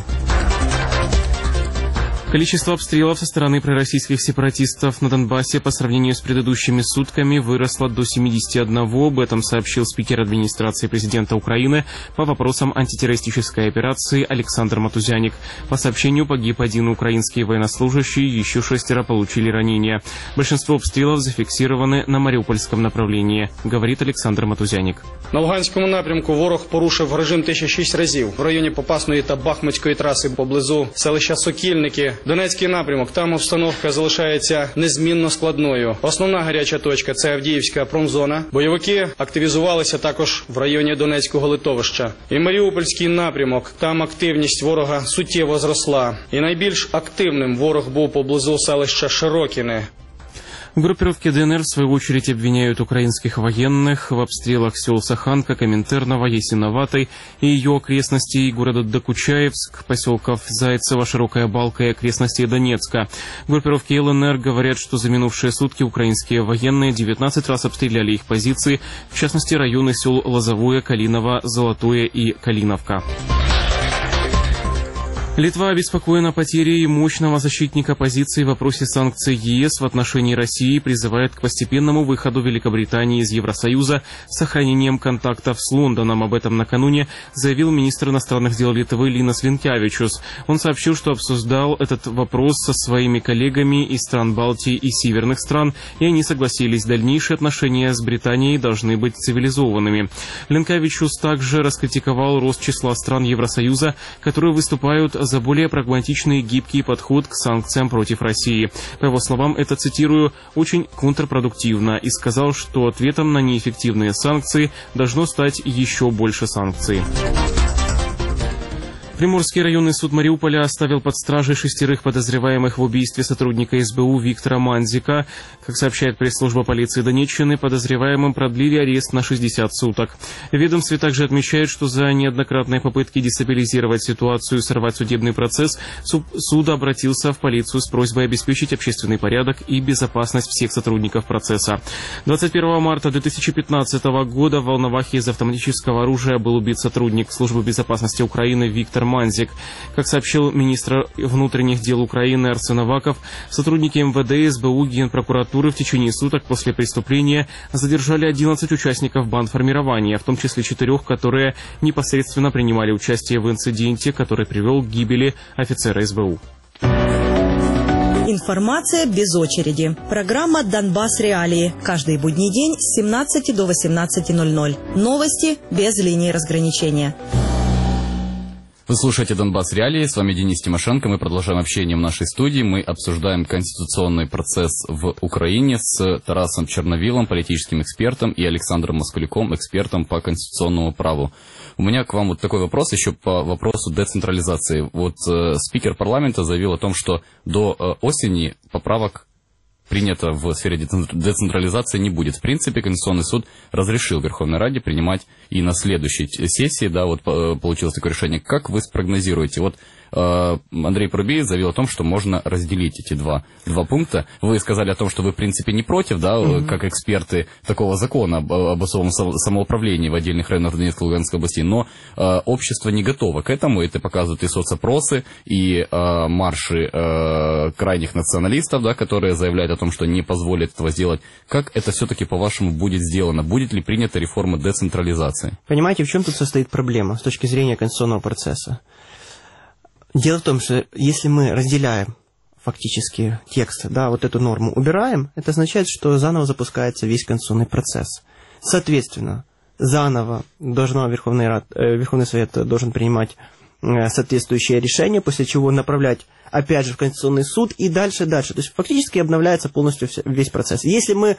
Количество обстрелов со стороны пророссийских сепаратистов на Донбассе по сравнению с предыдущими сутками выросло до семидесяти одного. Об этом сообщил спикер администрации президента Украины по вопросам антитеррористической операции Александр Матузяник. По сообщению, погиб один украинский военнослужащий, еще шестеро получили ранения. Большинство обстрелов зафиксированы на Маріупольському направлении, говорит Александр Матузяник. На Луганському напрямку ворог порушив режим тисяча шість разів. В районі Попасної та Бахмутської траси поблизу селища Сокільники. Донецький напрямок, там обстановка залишається незмінно складною. Основна гаряча точка – це Авдіївська промзона. Бойовики активізувалися також в районі Донецького литовища. І Маріупольський напрямок, там активність ворога суттєво зросла. І найбільш активним ворог був поблизу селища Широкине. Группировки дэ эн эр, в свою очередь, обвиняют украинских военных в обстрелах сел Саханка, Коминтерново, Ясиноватой и ее окрестностей, города Докучаевск, поселков Зайцево, Широкая Балка и окрестностей Донецка. Группировки эл эн эр говорят, что за минувшие сутки украинские военные девятнадцать раз обстреляли их позиции, в частности районы сел Лозовое, Калиново, Золотое и Калиновка. Литва обеспокоена потерей мощного защитника позиций в вопросе санкций е эс в отношении России и призывает к постепенному выходу Великобритании из Евросоюза с сохранением контактов с Лондоном. Об этом накануне заявил министр иностранных дел Литвы Линас Линкевичус. Он сообщил, что обсуждал этот вопрос со своими коллегами из стран Балтии и северных стран, и они согласились, дальнейшие отношения с Британией должны быть цивилизованными. Линкевичус также раскритиковал рост числа стран Евросоюза, которые выступают за более прагматичный и гибкий подход к санкциям против России. По его словам, это, цитирую, «очень контрпродуктивно», и сказал, что ответом на неэффективные санкции должно стать еще больше санкций. Приморский районный суд Мариуполя оставил под стражей шестерых подозреваемых в убийстве сотрудника эс бэ у Виктора Манзика. Как сообщает пресс-служба полиции Донеччины, подозреваемым продлили арест на шестьдесят суток. В ведомстве также отмечают, что за неоднократные попытки дестабилизировать ситуацию и сорвать судебный процесс, суд обратился в полицию с просьбой обеспечить общественный порядок и безопасность всех сотрудников процесса. двадцать первого марта две тысячи пятнадцатого года в Волновахе из автоматического оружия был убит сотрудник службы безопасности Украины Виктор Манзик. Как сообщил министр внутренних дел Украины Арсен Аваков, сотрудники эм вэ дэ, эс бэ у, Генпрокуратуры в течение суток после преступления задержали одиннадцать участников бандформирования, в том числе четырех, которые непосредственно принимали участие в инциденте, который привел к гибели офицера эс бэ у. Информация без очереди. Программа «Донбасс Реалии». Каждый будний день с семнадцати до восемнадцати ноль-ноль. Новости без линии разграничения. Вы слушаете «Донбасс Реалии», с вами Денис Тимошенко. Мы продолжаем общение в нашей студии. Мы обсуждаем конституционный процесс в Украине с Тарасом Черновилом, политическим экспертом, и Александром Москалюком, экспертом по конституционному праву. У меня к вам вот такой вопрос еще по вопросу децентрализации. Вот э, спикер парламента заявил о том, что до э, осени поправок принято в сфере децентрализации не будет. В принципе, Конституционный суд разрешил Верховной Раде принимать и на следующей сессии, да, вот получилось такое решение. Как вы спрогнозируете? Вот э, Андрей Парубеев заявил о том, что можно разделить эти два, два пункта. Вы сказали о том, что вы, в принципе, не против, да, mm-hmm. как эксперты такого закона об, об особом самоуправлении в отдельных районах Донецкой и Луганской области, но э, общество не готово к этому. Это показывают и соцопросы, и э, марши э, крайних националистов, да, которые заявляют о том, что не позволит этого сделать. Как это все-таки, по-вашему, будет сделано? Будет ли принята реформа децентрализации? Понимаете, в чем тут состоит проблема с точки зрения конституционного процесса? Дело в том, что если мы разделяем фактически текст, да, вот эту норму убираем, это означает, что заново запускается весь конституционный процесс. Соответственно, заново должна Верховный, Рад, э, Верховный Совет должен принимать соответствующее решение, после чего направлять опять же в Конституционный суд и дальше, дальше. То есть фактически обновляется полностью весь процесс. Если мы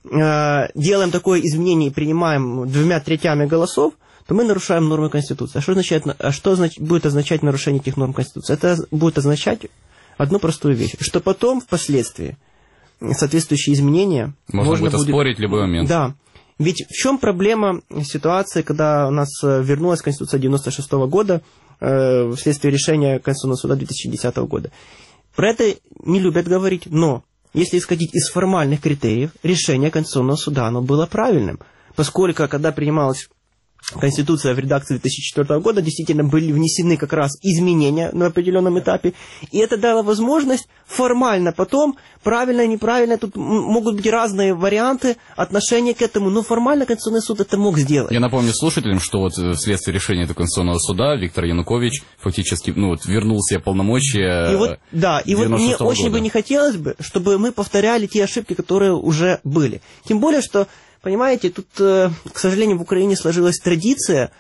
э, делаем такое изменение и принимаем двумя третями голосов, то мы нарушаем нормы Конституции. А что, означает, а что значит, будет означать нарушение этих норм Конституции? Это будет означать одну простую вещь, что потом, впоследствии, соответствующие изменения... Можно, можно будет оспорить в любой момент. Да. Ведь в чем проблема ситуации, когда у нас вернулась Конституция девяносто шестого года э, вследствие решения Конституционного суда две тысячи десятого года? Про это не любят говорить, но если исходить из формальных критериев, решение Конституционного суда оно было правильным, поскольку когда принималось Конституция в редакции две тысячи четвёртого года, действительно были внесены как раз изменения на определенном этапе, и это дало возможность формально потом, правильно, неправильно, тут могут быть разные варианты отношения к этому, но формально Конституционный суд это мог сделать. Я напомню слушателям, что вот вследствие решения этого Конституционного суда Виктор Янукович фактически ну, вот, вернул себе полномочия. И вот, да, и вот мне очень года. бы не хотелось бы, чтобы мы повторяли те ошибки, которые уже были. Тем более, что понимаете, тут, к сожалению, в Украине сложилась традиция,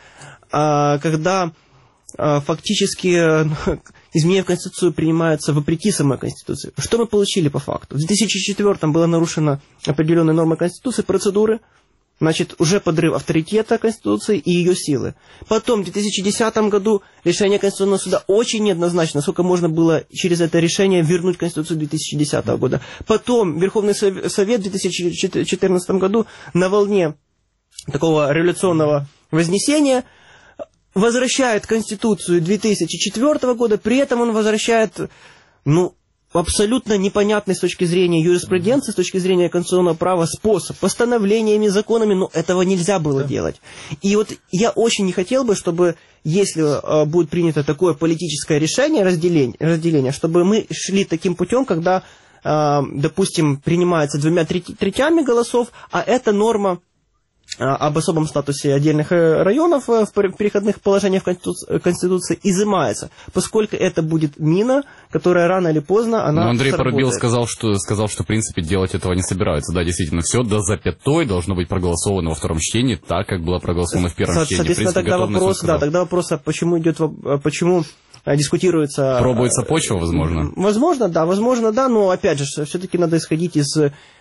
когда фактически изменения в Конституцию принимаются вопреки самой Конституции. Что мы получили по факту? В две тысячи четвёртом было нарушено определенные нормы Конституции, процедуры, значит, уже подрыв авторитета Конституции и ее силы. Потом, в две тысячи десятом году решение Конституционного суда очень неоднозначно, насколько можно было через это решение вернуть Конституцию две тысячи десятого года. Потом Верховный Совет в две тысячи четырнадцатом году на волне такого революционного вознесения возвращает Конституцию две тысячи четвёртого года, при этом он возвращает, ну, абсолютно непонятный с точки зрения юриспруденции, с точки зрения конституционного права способ, постановлениями, законами, но этого нельзя было да. делать. И вот я очень не хотел бы, чтобы, если э, будет принято такое политическое решение, разделение, разделение, чтобы мы шли таким путем, когда, э, допустим, принимается двумя третями голосов, а эта норма об особом статусе отдельных районов в переходных положениях Конституции изымается, поскольку это будет мина, которая рано или поздно она Но Андрей сработает. Парубил сказал что, сказал, что в принципе делать этого не собираются. Да, действительно, все до запятой должно быть проголосовано во втором чтении, так, как было проголосовано в первом чтении. Соответственно, принципе, тогда вопрос, да, тогда вопрос, а почему идет, почему дискутируется... Пробуется почва, возможно? Возможно, да, возможно, да, но опять же, все-таки надо исходить из...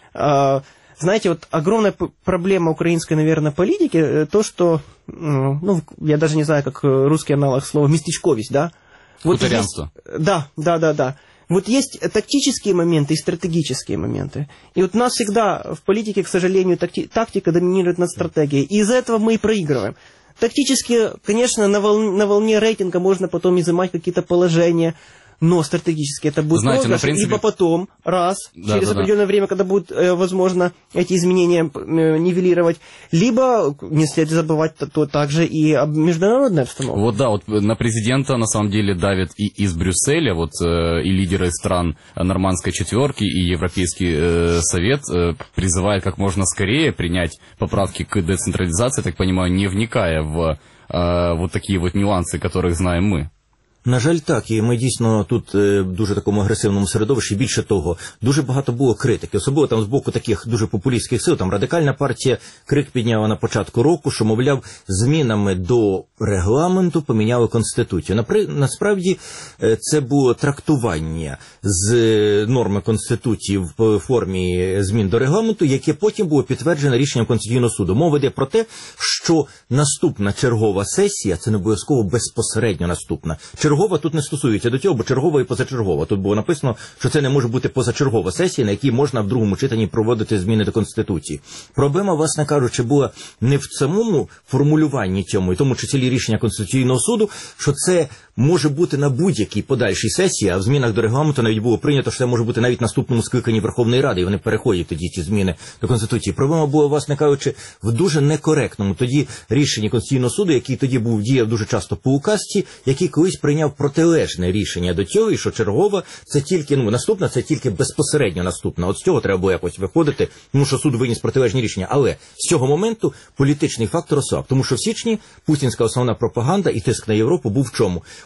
Знаете, вот огромная проблема украинской, наверное, политики, то, что, ну, я даже не знаю, как русский аналог слова местечковость, да? Вот Хуторянство. Есть, да, да, да, да. Вот есть тактические моменты и стратегические моменты. И вот у нас всегда в политике, к сожалению, такти, тактика доминирует над стратегией. И из-за этого мы и проигрываем. Тактически, конечно, на волне, на волне рейтинга можно потом изымать какие-то положения, но стратегически это будет Знаете, проигрыш, принципе... либо потом, раз, да, через да, определенное да. время, когда будет э, возможно эти изменения э, нивелировать, либо не следует забывать то, то также и об международной обстановке. Вот да, вот на президента на самом деле давят и из Брюсселя, вот э, и лидеры стран Нормандской четверки, и Европейский э, Совет э, призывают как можно скорее принять поправки к децентрализации, так понимаю, не вникая в э, вот такие вот нюансы, которых знаем мы. На жаль, так, і ми дійсно тут е, дуже такому агресивному середовищі. Більше того, дуже багато було критики, особливо там з боку таких дуже популістських сил. Там Радикальна партія крик підняла на початку року, що, мовляв, змінами до регламенту поміняли Конституцію. Напри... Насправді, е, це було трактування з норми Конституції в формі змін до регламенту, яке потім було підтверджено рішенням Конституційного суду. Мова йде про те, що наступна чергова сесія, це не обов'язково безпосередньо наступна, чергова тут не стосується до цього, бо чергова і позачергова. Тут було написано, що це не може бути позачергова сесія, на якій можна в другому читанні проводити зміни до Конституції. Проблема, власне кажучи, була не в самому формулюванні цьому, і тому числі рішення Конституційного суду, що це може бути на будь-якій подальшій сесії, а в змінах до регламенту навіть було прийнято, що це може бути навіть наступному скликанні Верховної Ради, і вони переходять тоді ці зміни до Конституції. Проблема була, власне кажучи, в дуже некоректному тоді рішенні Конституційного суду, який тоді був діяв дуже часто по указці, який колись прийняв протилежне рішення до цього, і що чергова це тільки, ну, наступна, це тільки безпосередньо наступна. От з цього треба було якось виходити, тому що суд виніс протилежні рішення. Але з цього моменту політичний фактор ослаб, тому що в січні путінська основна пропаганда і тиск на Європу був в чому?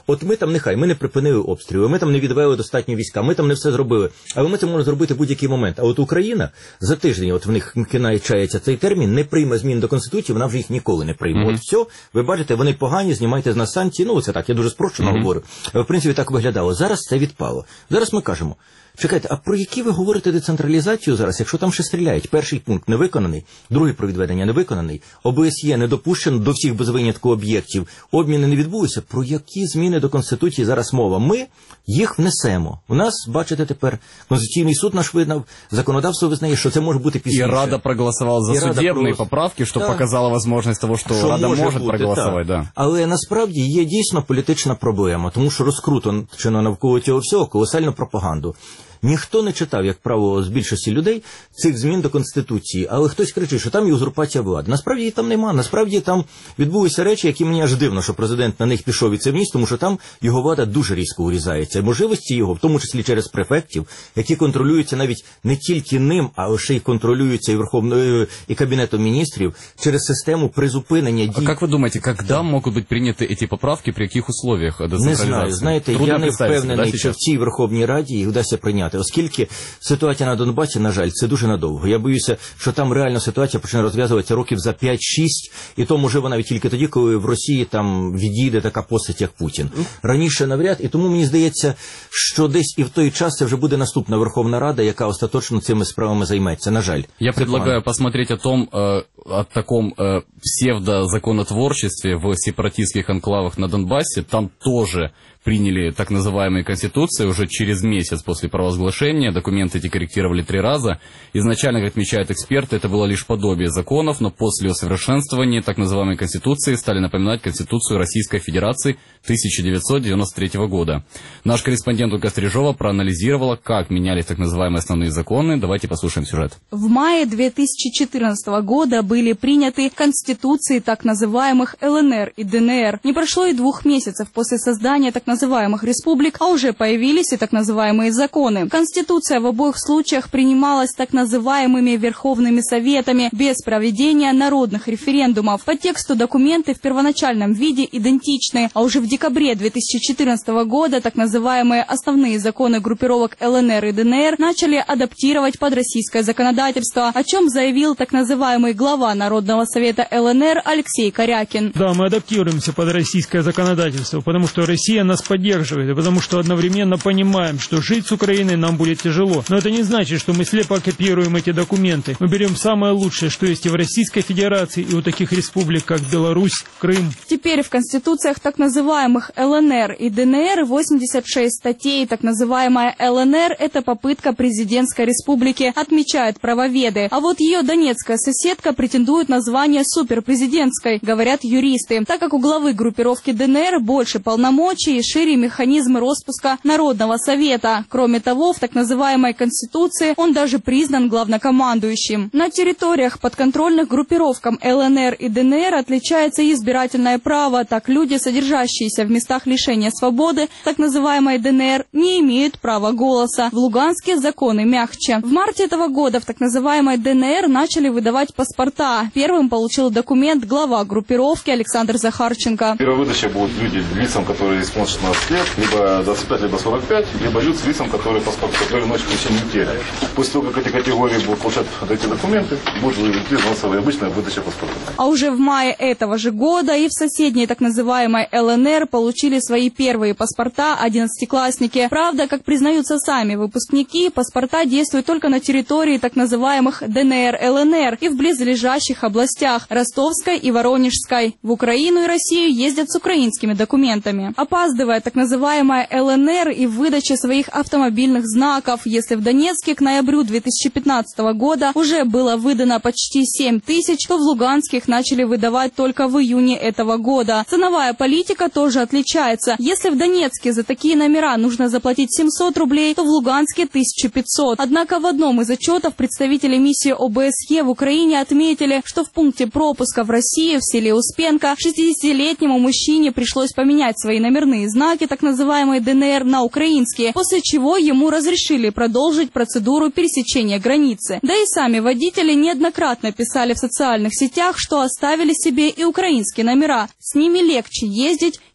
от ми там нехай, ми не припинили обстріли, ми там не відвели достатньо війська, ми там не все зробили, але ми це можемо зробити в будь-який момент. А от Україна за тиждень, от в них кинається цей термін, не прийме змін до Конституції, вона вже їх ніколи не прийме. Mm-hmm. От все, ви бачите, вони погані, знімайте з нас санкції, ну це так, я дуже спрощено mm-hmm. говорю. В принципі, так виглядало. Зараз це відпало. Зараз ми кажемо, чекайте, а про які ви говорите децентралізацію зараз, якщо там ще стріляють? Перший пункт не виконаний, другий про відведення не виконаний, ОБСЄ не допущено до всіх без винятку об'єктів, обміни не відбулися. Про які зміни до Конституції зараз мова? Ми їх внесемо. У нас, бачите, тепер Конституційний суд наш визнав, законодавство визнає, що це може бути пізніше. І Рада проголосувала за судебні проголос... поправки, що да. показала можливість того, що, що Рада може, може бути, проголосувати. Да. Але насправді є дійсно політична проблема, тому що розкрутено навколо цього всього колосальну пропаганду. Ніхто не читав, як правило, з більшості людей цих змін до Конституції, але хтось кричить, що там є узурпація влади. Насправді її там нема. Насправді там відбулися речі, які мені аж дивно, що президент на них пішов від цих місць, тому що там його влада дуже різко урізається. Можливості його, в тому числі через префектів, які контролюються навіть не тільки ним, а ще й контролюються і Верховною, і Кабінетом міністрів, через систему призупинення дій. А як ви думаєте, коли можуть бути прийняті ці поправки, при яких условиях децентралізації? Не знаю. Знаєте, Трудно я не впевнений, що в цій Верховній Раді їх вдасться прийняти. Оскільки ситуація на Донбасі, на жаль, це дуже надовго. Я боюся, що там реально ситуація почне розв'язуватися років за п'ять-шість, і то, можливо, навіть тільки тоді, коли в Росії там відійде така постать, як Путін. Раніше навряд, і тому мені здається, що десь і в той час це вже буде наступна Верховна Рада, яка остаточно цими справами займеться, на жаль. Я предлагаю посмотреть о том, э, о таком э, псевдозаконотворчестве в сепаратистских анклавах на Донбассе. Там тоже приняли так называемые конституции уже через месяц после провозглашения. Документы эти корректировали три раза. Изначально, как отмечают эксперты, это было лишь подобие законов, но после усовершенствования так называемой конституции стали напоминать Конституцию Российской Федерации тысяча девятьсот девяносто третьего года. Наш корреспондент Ольга Стрижова проанализировала, как менялись так называемые основные законы. Давайте послушаем сюжет. В мае две тысячи четырнадцатого года были приняты конституции так называемых ЛНР и ДНР. Не прошло и двух месяцев после создания так называемых республик, а уже появились и так называемые законы. Конституция в обоих случаях принималась так называемыми Верховными Советами без проведения народных референдумов. По тексту документы в первоначальном виде идентичны, а уже в декабре две тысячи четырнадцатого года так называемые основные законы группировок ЛНР и ДНР начали адаптировать под российское законодательство, о чем заявил так называемый глава Народного совета ЛНР Алексей Корякин. Да, мы адаптируемся под российское законодательство, потому что Россия нас поддерживает, и потому что одновременно понимаем, что жить с Украиной нам будет тяжело. Но это не значит, что мы слепо копируем эти документы. Мы берем самое лучшее, что есть и в Российской Федерации, и у таких республик, как Беларусь, Крым. Теперь в конституциях так называемых ЛНР и ДНР восемьдесят шесть статей. Так называемая ЛНР – это попытка президентской республики, отмечают правоведы. А вот ее донецкая соседка претендует на звание суперпрезидентской, говорят юристы, так как у главы группировки ДНР больше полномочий и шире механизмы распуска Народного совета. Кроме того, в так называемой Конституции он даже признан главнокомандующим. На территориях, подконтрольных группировкам ЛНР и ДНР, отличается и избирательное право. Так люди, содержащиеся в местах лишения свободы, так называемой ДНР, не имеют права голоса. В Луганске законы мягче. В марте этого года в так называемой ДНР начали выдавать паспорта. Первым получил документ глава группировки Александр Захарченко. Первая выдача будут люди, лицам, которые исполнят шестнадцать лет, либо двадцать пять, либо сорок пять, либо люди с лицам, которые паспорт, которые носят в течение недели. После того, как эти категории будут получать эти документы, будет выдаваться обычная выдача паспорта. А уже в мае этого же года и в соседней так называемой ЛНР получили свои первые паспорта одиннадцатиклассники. Правда, как признаются сами выпускники, паспорта действуют только на территории так называемых ДНР, ЛНР и в близлежащих областях Ростовской и Воронежской. В Украину и Россию ездят с украинскими документами. Опаздывая так называемая ЛНР и в выдаче своих автомобильных знаков. Если в Донецке к ноябрю две тысячи пятнадцатого года уже было выдано почти семь тысяч, то в Луганске их начали выдавать только в июне этого года. Ценовая политика тоже отличается. Если в Донецке за такие номера нужно заплатить семьсот рублей, то в Луганске тысяча пятьсот. Однако в одном из отчетов представители миссии ОБСЕ в Украине отметили, что в пункте пропуска в Россию в селе Успенка шестидесятилетнему мужчине пришлось поменять свои номерные знаки так называемой ДНР на украинские, после чего ему разрешили продолжить процедуру пересечения границы. Да и сами водители неоднократно писали в социальных сетях, что оставили себе и украинские номера. С ними легче ездить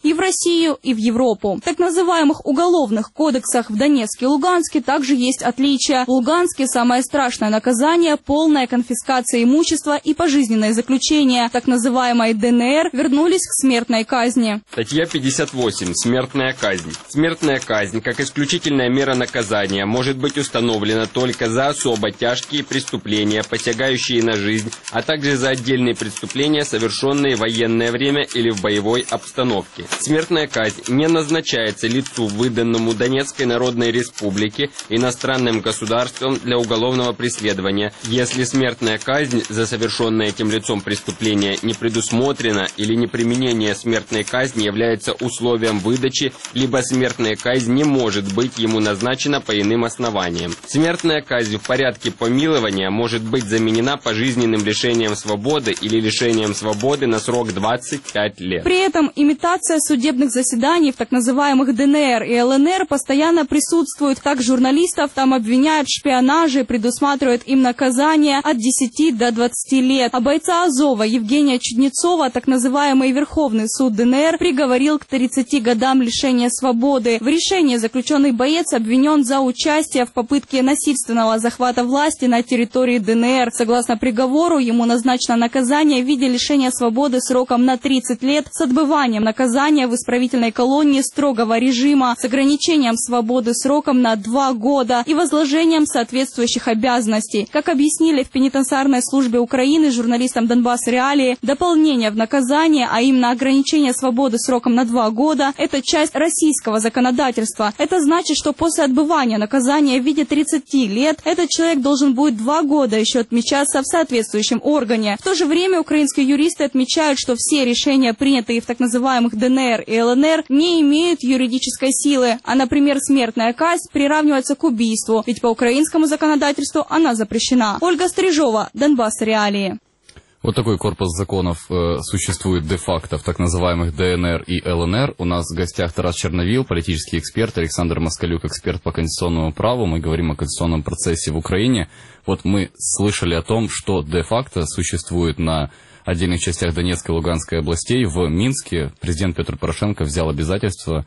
и в Россию, и в Европу. В так называемых уголовных кодексах в Донецке и Луганске также есть отличия. В Луганске самое страшное наказание – полная конфискация имущества и пожизненное заключение. В так называемой ДНР вернулись к смертной казни. Статья пятьдесят восемь. Смертная казнь. Смертная казнь, как исключительная мера наказания, может быть установлена только за особо тяжкие преступления, посягающие на жизнь, а также за отдельные преступления, совершенные в военное время или в боевой обстановке. Смертная казнь не назначается лицу, выданному Донецкой Народной Республике, иностранным государством для уголовного преследования, если смертная казнь за совершенное этим лицом преступление не предусмотрена или неприменение смертной казни является условием выдачи, либо смертная казнь не может быть ему назначена по иным основаниям. Смертная казнь в порядке помилования может быть заменена пожизненным лишением свободы или лишением свободы на срок двадцать пять лет. При этом имитация судебных заседаний в так называемых ДНР и ЛНР постоянно присутствует. Так журналистов там обвиняют в шпионаже и предусматривают им наказание от десяти до двадцати лет. А бойца Азова Евгения Чуднецова так называемый Верховный суд ДНР приговорил к тридцати годам лишения свободы. В решении заключенный боец обвинен за участие в попытке насильственного захвата власти на территории ДНР. Согласно приговору, ему назначено наказание в виде лишения свободы сроком на тридцать лет с отбыванием наказания в исправительной колонии строгого режима, с ограничением свободы сроком на два года и возложением соответствующих обязанностей. Как объяснили в пенитенциарной службе Украины журналистам Донбасс Реалии, дополнение в наказание, а именно ограничение свободы сроком на два года, это часть российского законодательства. Это значит, что после отбывания наказания в виде тридцати лет этот человек должен будет два года еще отмечаться в соответствующем органе. В то же время украинские юристы отмечают, что все решения, принятые в так называемых ДНР и ЛНР, не имеют юридической силы, а, например, смертная казнь приравнивается к убийству, ведь по украинскому законодательству она запрещена. Ольга Стрижова, Донбасс Реалии. Вот такой корпус законов э, существует де-факто в так называемых ДНР и ЛНР. У нас в гостях Тарас Черновил, политический эксперт, Александр Москалюк, эксперт по конституционному праву. Мы говорим о конституционном процессе в Украине. Вот мы слышали о том, что де-факто существует на отдельных частях Донецкой и Луганской областей. В Минске президент Петр Порошенко взял обязательство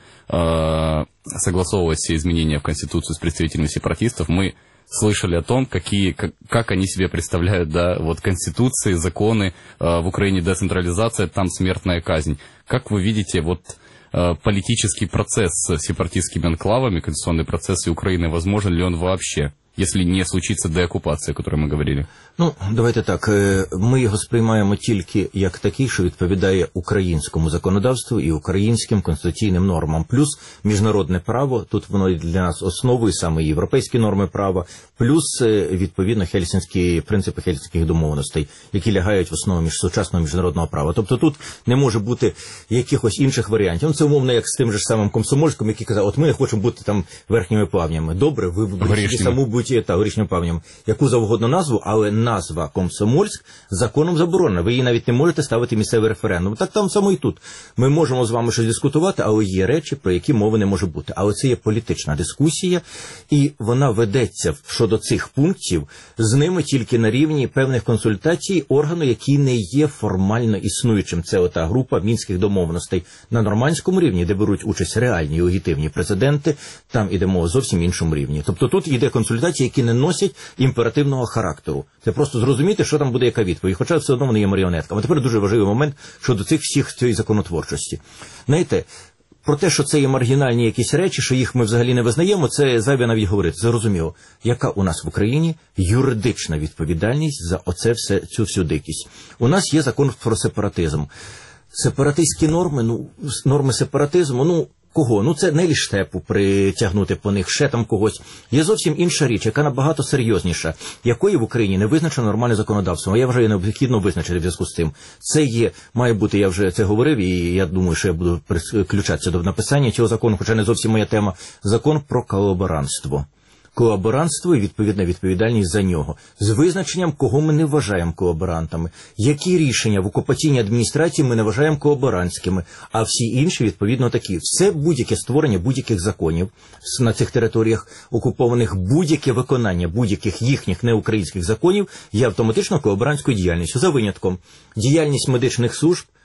э, согласовывать все изменения в Конституцию с представителями сепаратистов. Мы слышали о том, какие, как, как они себе представляют, да, вот конституции, законы, э, в Украине децентрализация, там смертная казнь. Как вы видите, вот э, политический процесс с сепаратистскими анклавами, конституционный процесс и Украины, возможен ли он вообще, если не случиться деокупація, про яку ми говорили? Ну, давайте так, ми його сприймаємо тільки як такий, що відповідає українському законодавству і українським конституційним нормам. Плюс міжнародне право, тут воно для нас основою, саме європейські норми права, плюс, відповідно, хельсінські принципи хельсінських домовленостей, які лягають в основу між сучасного міжнародного права. Тобто тут не може бути якихось інших варіантів. Ну, це умовно як з тим же самим Комсомольським, який казав, от ми не хочемо бути там верхніми плавнями. Добре, ви виберіть саму будь та горішніми плавнями, яку завгодно назву, але назва Комсомольськ законом заборонена. Ви її навіть не можете ставити місцевий референдум. Так там само і тут. Ми можемо з вами щось дискутувати, але є речі, про які мови не може бути. Але це є політична дискусія, і вона ведеться щодо цих пунктів з ними тільки на рівні певних консультацій органу, який не є формально існуючим. Це ота група мінських домовленостей на нормандському рівні, де беруть участь реальні і легітимні президенти, там іде мова зовсім іншому рівні. Тобто тут йде консультації, які не носять імперативного характеру. Це просто зрозуміти, що там буде яка відповідь. Хоча все одно вони є маріонетками. А тепер дуже важливий момент щодо цих всіх цієї законотворчості. Знаєте, про те, що це є маргінальні якісь речі, що їх ми взагалі не визнаємо, це зайве навіть говорити. Зрозуміло, яка у нас в Україні юридична відповідальність за оце все, цю всю дикість. У нас є закон про сепаратизм. Сепаратистські норми, ну, норми сепаратизму, ну, кого? Ну, це не Ліштепу притягнути по них, ще там когось. Є зовсім інша річ, яка набагато серйозніша, якої в Україні не визначено нормальне законодавство. Я вважаю, необхідно визначити в зв'язку з цим. Це є, має бути, я вже це говорив, і я думаю, що я буду приключатися до написання цього закону, хоча не зовсім моя тема, закон про колаборантство. Колаборантство і відповідна відповідальність за нього. З визначенням, кого ми не вважаємо колаборантами. Які рішення в окупаційній адміністрації ми не вважаємо колаборантськими, а всі інші, відповідно, такі. Все будь-яке створення будь-яких законів на цих територіях окупованих, будь-яке виконання будь-яких їхніх неукраїнських законів є автоматично колаборантською діяльністю. За винятком діяльність медичних служб,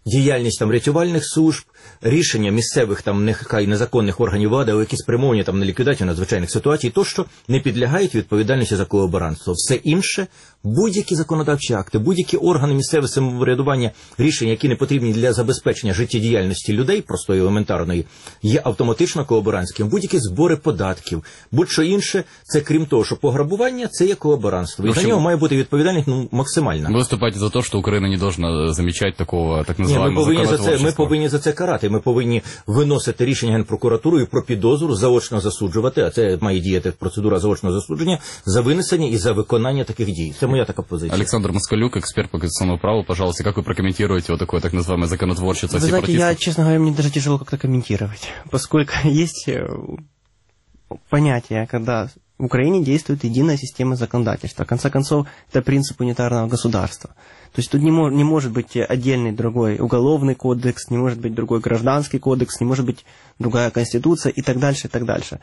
діяльність там рятувальних служб, рішення місцевих там нехай незаконних органів влади, які спрямовані там на ліквідацію надзвичайних ситуацій, тощо не підлягають відповідальності за колаборантство. Все інше, будь-які законодавчі акти, будь-які органи місцевого самоврядування, рішення, які не потрібні для забезпечення життєдіяльності людей, простої елементарної, є автоматично колаборантським. Будь-які збори податків, будь-що інше, це крім того, що пограбування, це є колаборантство. І за нього має бути відповідальність ну, максимальна. Ви виступаєте за те, що Україна не повинна замічати такого так називаємо законотворчества? Ми повинні за це карати. Ми повинні виносити рішення Генпрокуратурою про підозру, заочно засуджувати, а це має діяти процедура заочного засудження, за винесення і за виконання таких дій. Це моя така позиция. Александр Москалюк, эксперт по конституционному праву. Пожалуйста, как вы прокомментируете вот такое так называемое законотворчество сепаратистов? Вы знаете, я, честно говоря, мне даже тяжело как-то комментировать, поскольку есть понятие, когда в Украине действует единая система законодательства. В конце концов, это принцип унитарного государства. То есть тут не, мож, не может быть отдельный другой уголовный кодекс, не может быть другой гражданский кодекс, не может быть другая конституция и так дальше, и так дальше.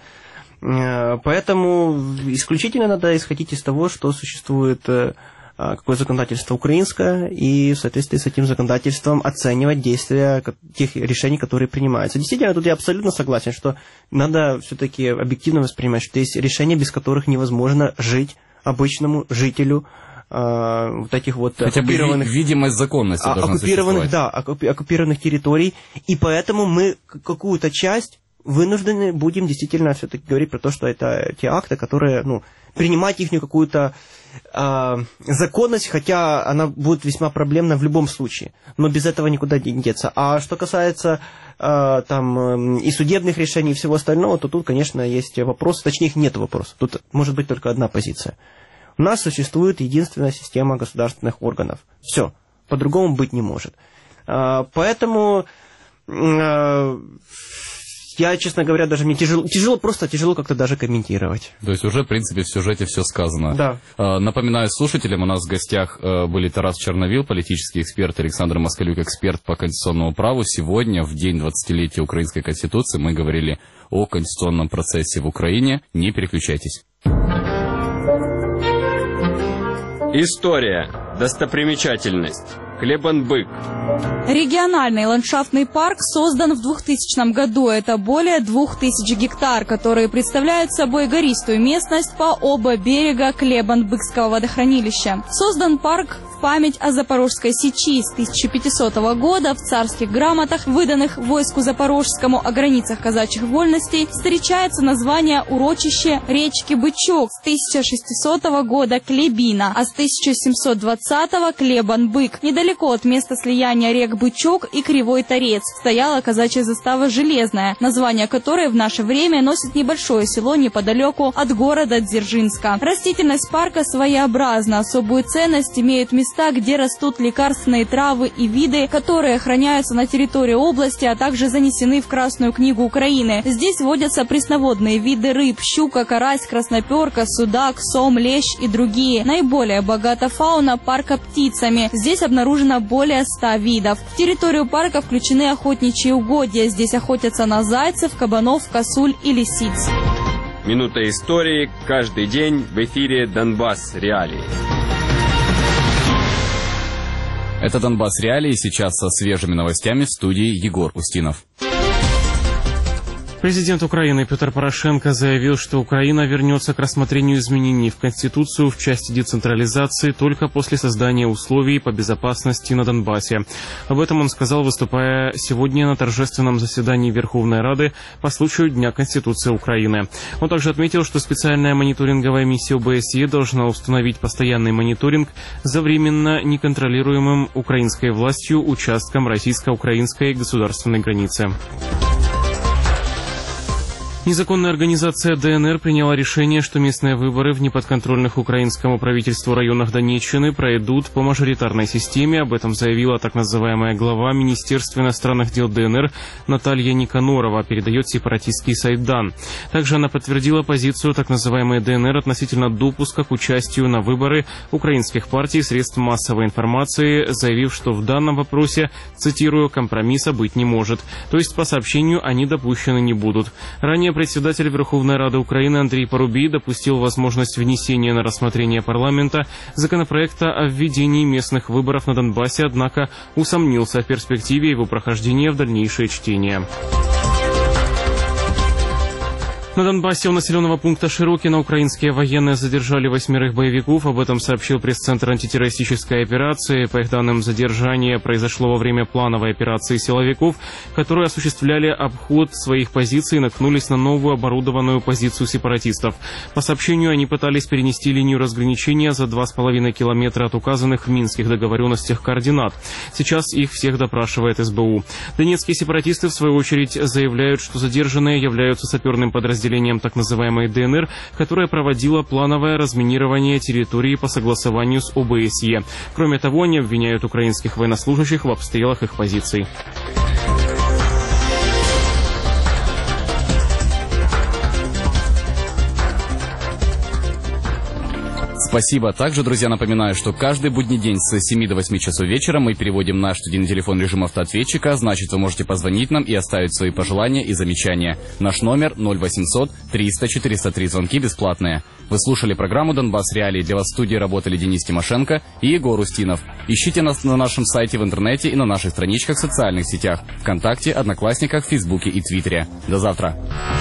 Поэтому исключительно надо исходить из того, что существует какое законодательство украинское, и в соответствии с этим законодательством оценивать действия тех решений, которые принимаются. Действительно, тут я абсолютно согласен, что надо все-таки объективно воспринимать, что есть решения, без которых невозможно жить обычному жителю э, вот этих вот хотя оккупированных... бы видимость законности а, должна оккупированных, существовать. Да, оккупированных территорий, и поэтому мы какую-то часть вынуждены будем действительно все-таки говорить про то, что это те акты, которые, ну, принимать их какую-то э, законность, хотя она будет весьма проблемна в любом случае, но без этого никуда не деться. А что касается э, там э, и судебных решений, и всего остального, то тут, конечно, есть вопрос, точнее, их нет вопроса, тут может быть только одна позиция. У нас существует единственная система государственных органов. Все, по-другому быть не может. Э, поэтому... Э, Я, честно говоря, даже мне тяжело, тяжело, просто тяжело как-то даже комментировать. То есть уже, в принципе, в сюжете все сказано. Да. Напоминаю слушателям, у нас в гостях были Тарас Черновил, политический эксперт, Александр Москалюк, эксперт по конституционному праву. Сегодня, в день двадцатилетия Украинской Конституции, мы говорили о конституционном процессе в Украине. Не переключайтесь. История. Достопримечательность. Клебан-Бык. Региональный ландшафтный парк создан в двухтысячном году. Это более двух тысяч гектар, которые представляют собой гористую местность по оба берега Клебан-Быкского водохранилища. Создан парк в память о Запорожской сечи с тысяча пятисотого года. В царских грамотах, выданных войску Запорожскому о границах казачьих вольностей, встречается название урочище речки Бычок, с тысяча шестисотого года Клебина, а с тысяча семьсот двадцатого Клебан-Бык. Недалеко от места слияния рек Бычок и Кривой Торец стояла казачья застава Железная, название которой в наше время носит небольшое село неподалеку от города Дзержинска. Растительность парка своеобразна. Особую ценность имеют места, где растут лекарственные травы и виды, которые охраняются на территории области, а также занесены в Красную книгу Украины. Здесь водятся пресноводные виды рыб: щука, карась, красноперка, судак, сом, лещ и другие. Наиболее богата фауна парка птицами. Здесь обнаружено более ста видов. В территорию парка включены охотничьи угодья. Здесь охотятся на зайцев, кабанов, косуль и лисиц. Минута истории каждый день в эфире «Донбасс. Реалии». Это «Донбасс. Реалии». Сейчас со свежими новостями в студии Егор Устинов. Президент Украины Петр Порошенко заявил, что Украина вернется к рассмотрению изменений в Конституцию в части децентрализации только после создания условий по безопасности на Донбассе. Об этом он сказал, выступая сегодня на торжественном заседании Верховной Рады по случаю Дня Конституции Украины. Он также отметил, что специальная мониторинговая миссия ОБСЕ должна установить постоянный мониторинг за временно неконтролируемым украинской властью участком российско-украинской государственной границы. Незаконная организация ДНР приняла решение, что местные выборы в неподконтрольных украинскому правительству районах Донеччины пройдут по мажоритарной системе. Об этом заявила так называемая глава Министерства иностранных дел ДНР Наталья Никанорова, передает сепаратистский сайт Дан. Также она подтвердила позицию так называемой ДНР относительно допуска к участию на выборы украинских партий и средств массовой информации, заявив, что в данном вопросе, цитирую, компромисса быть не может. То есть, по сообщению, они допущены не будут. Ранее председатель Верховной Рады Украины Андрей Парубий допустил возможность внесения на рассмотрение парламента законопроекта о введении местных выборов на Донбассе, однако усомнился в перспективе его прохождения в дальнейшее чтение. На Донбассе у населенного пункта Широкино украинские военные задержали восьмерых боевиков. Об этом сообщил пресс-центр антитеррористической операции. По их данным, задержание произошло во время плановой операции силовиков, которые осуществляли обход своих позиций и наткнулись на новую оборудованную позицию сепаратистов. По сообщению, они пытались перенести линию разграничения за два с половиной километра от указанных в минских договоренностях координат. Сейчас их всех допрашивает эс бэ у. Донецкие сепаратисты, в свою очередь, заявляют, что задержанные являются саперным подразделением так называемой дэ эн эр, которая проводила плановое разминирование территории по согласованию с о бэ эс е. Кроме того, они обвиняют украинских военнослужащих в обстрелах их позиций. Спасибо. Также, друзья, напоминаю, что каждый будний день с семи до восьми часов вечера мы переводим наш студийный телефон режим автоответчика. Значит, вы можете позвонить нам и оставить свои пожелания и замечания. Наш номер ноль восемьсот триста четыреста три, звонки бесплатные. Вы слушали программу «Донбасс Реалии». Для вас в студии работали Денис Тимошенко и Егор Устинов. Ищите нас на нашем сайте в интернете и на наших страничках в социальных сетях – ВКонтакте, Одноклассниках, Фейсбуке и Твиттере. До завтра.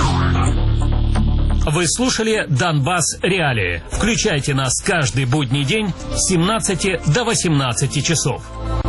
Вы слушали «Донбасс Реалии». Включайте нас каждый будний день с семнадцати до восемнадцати часов.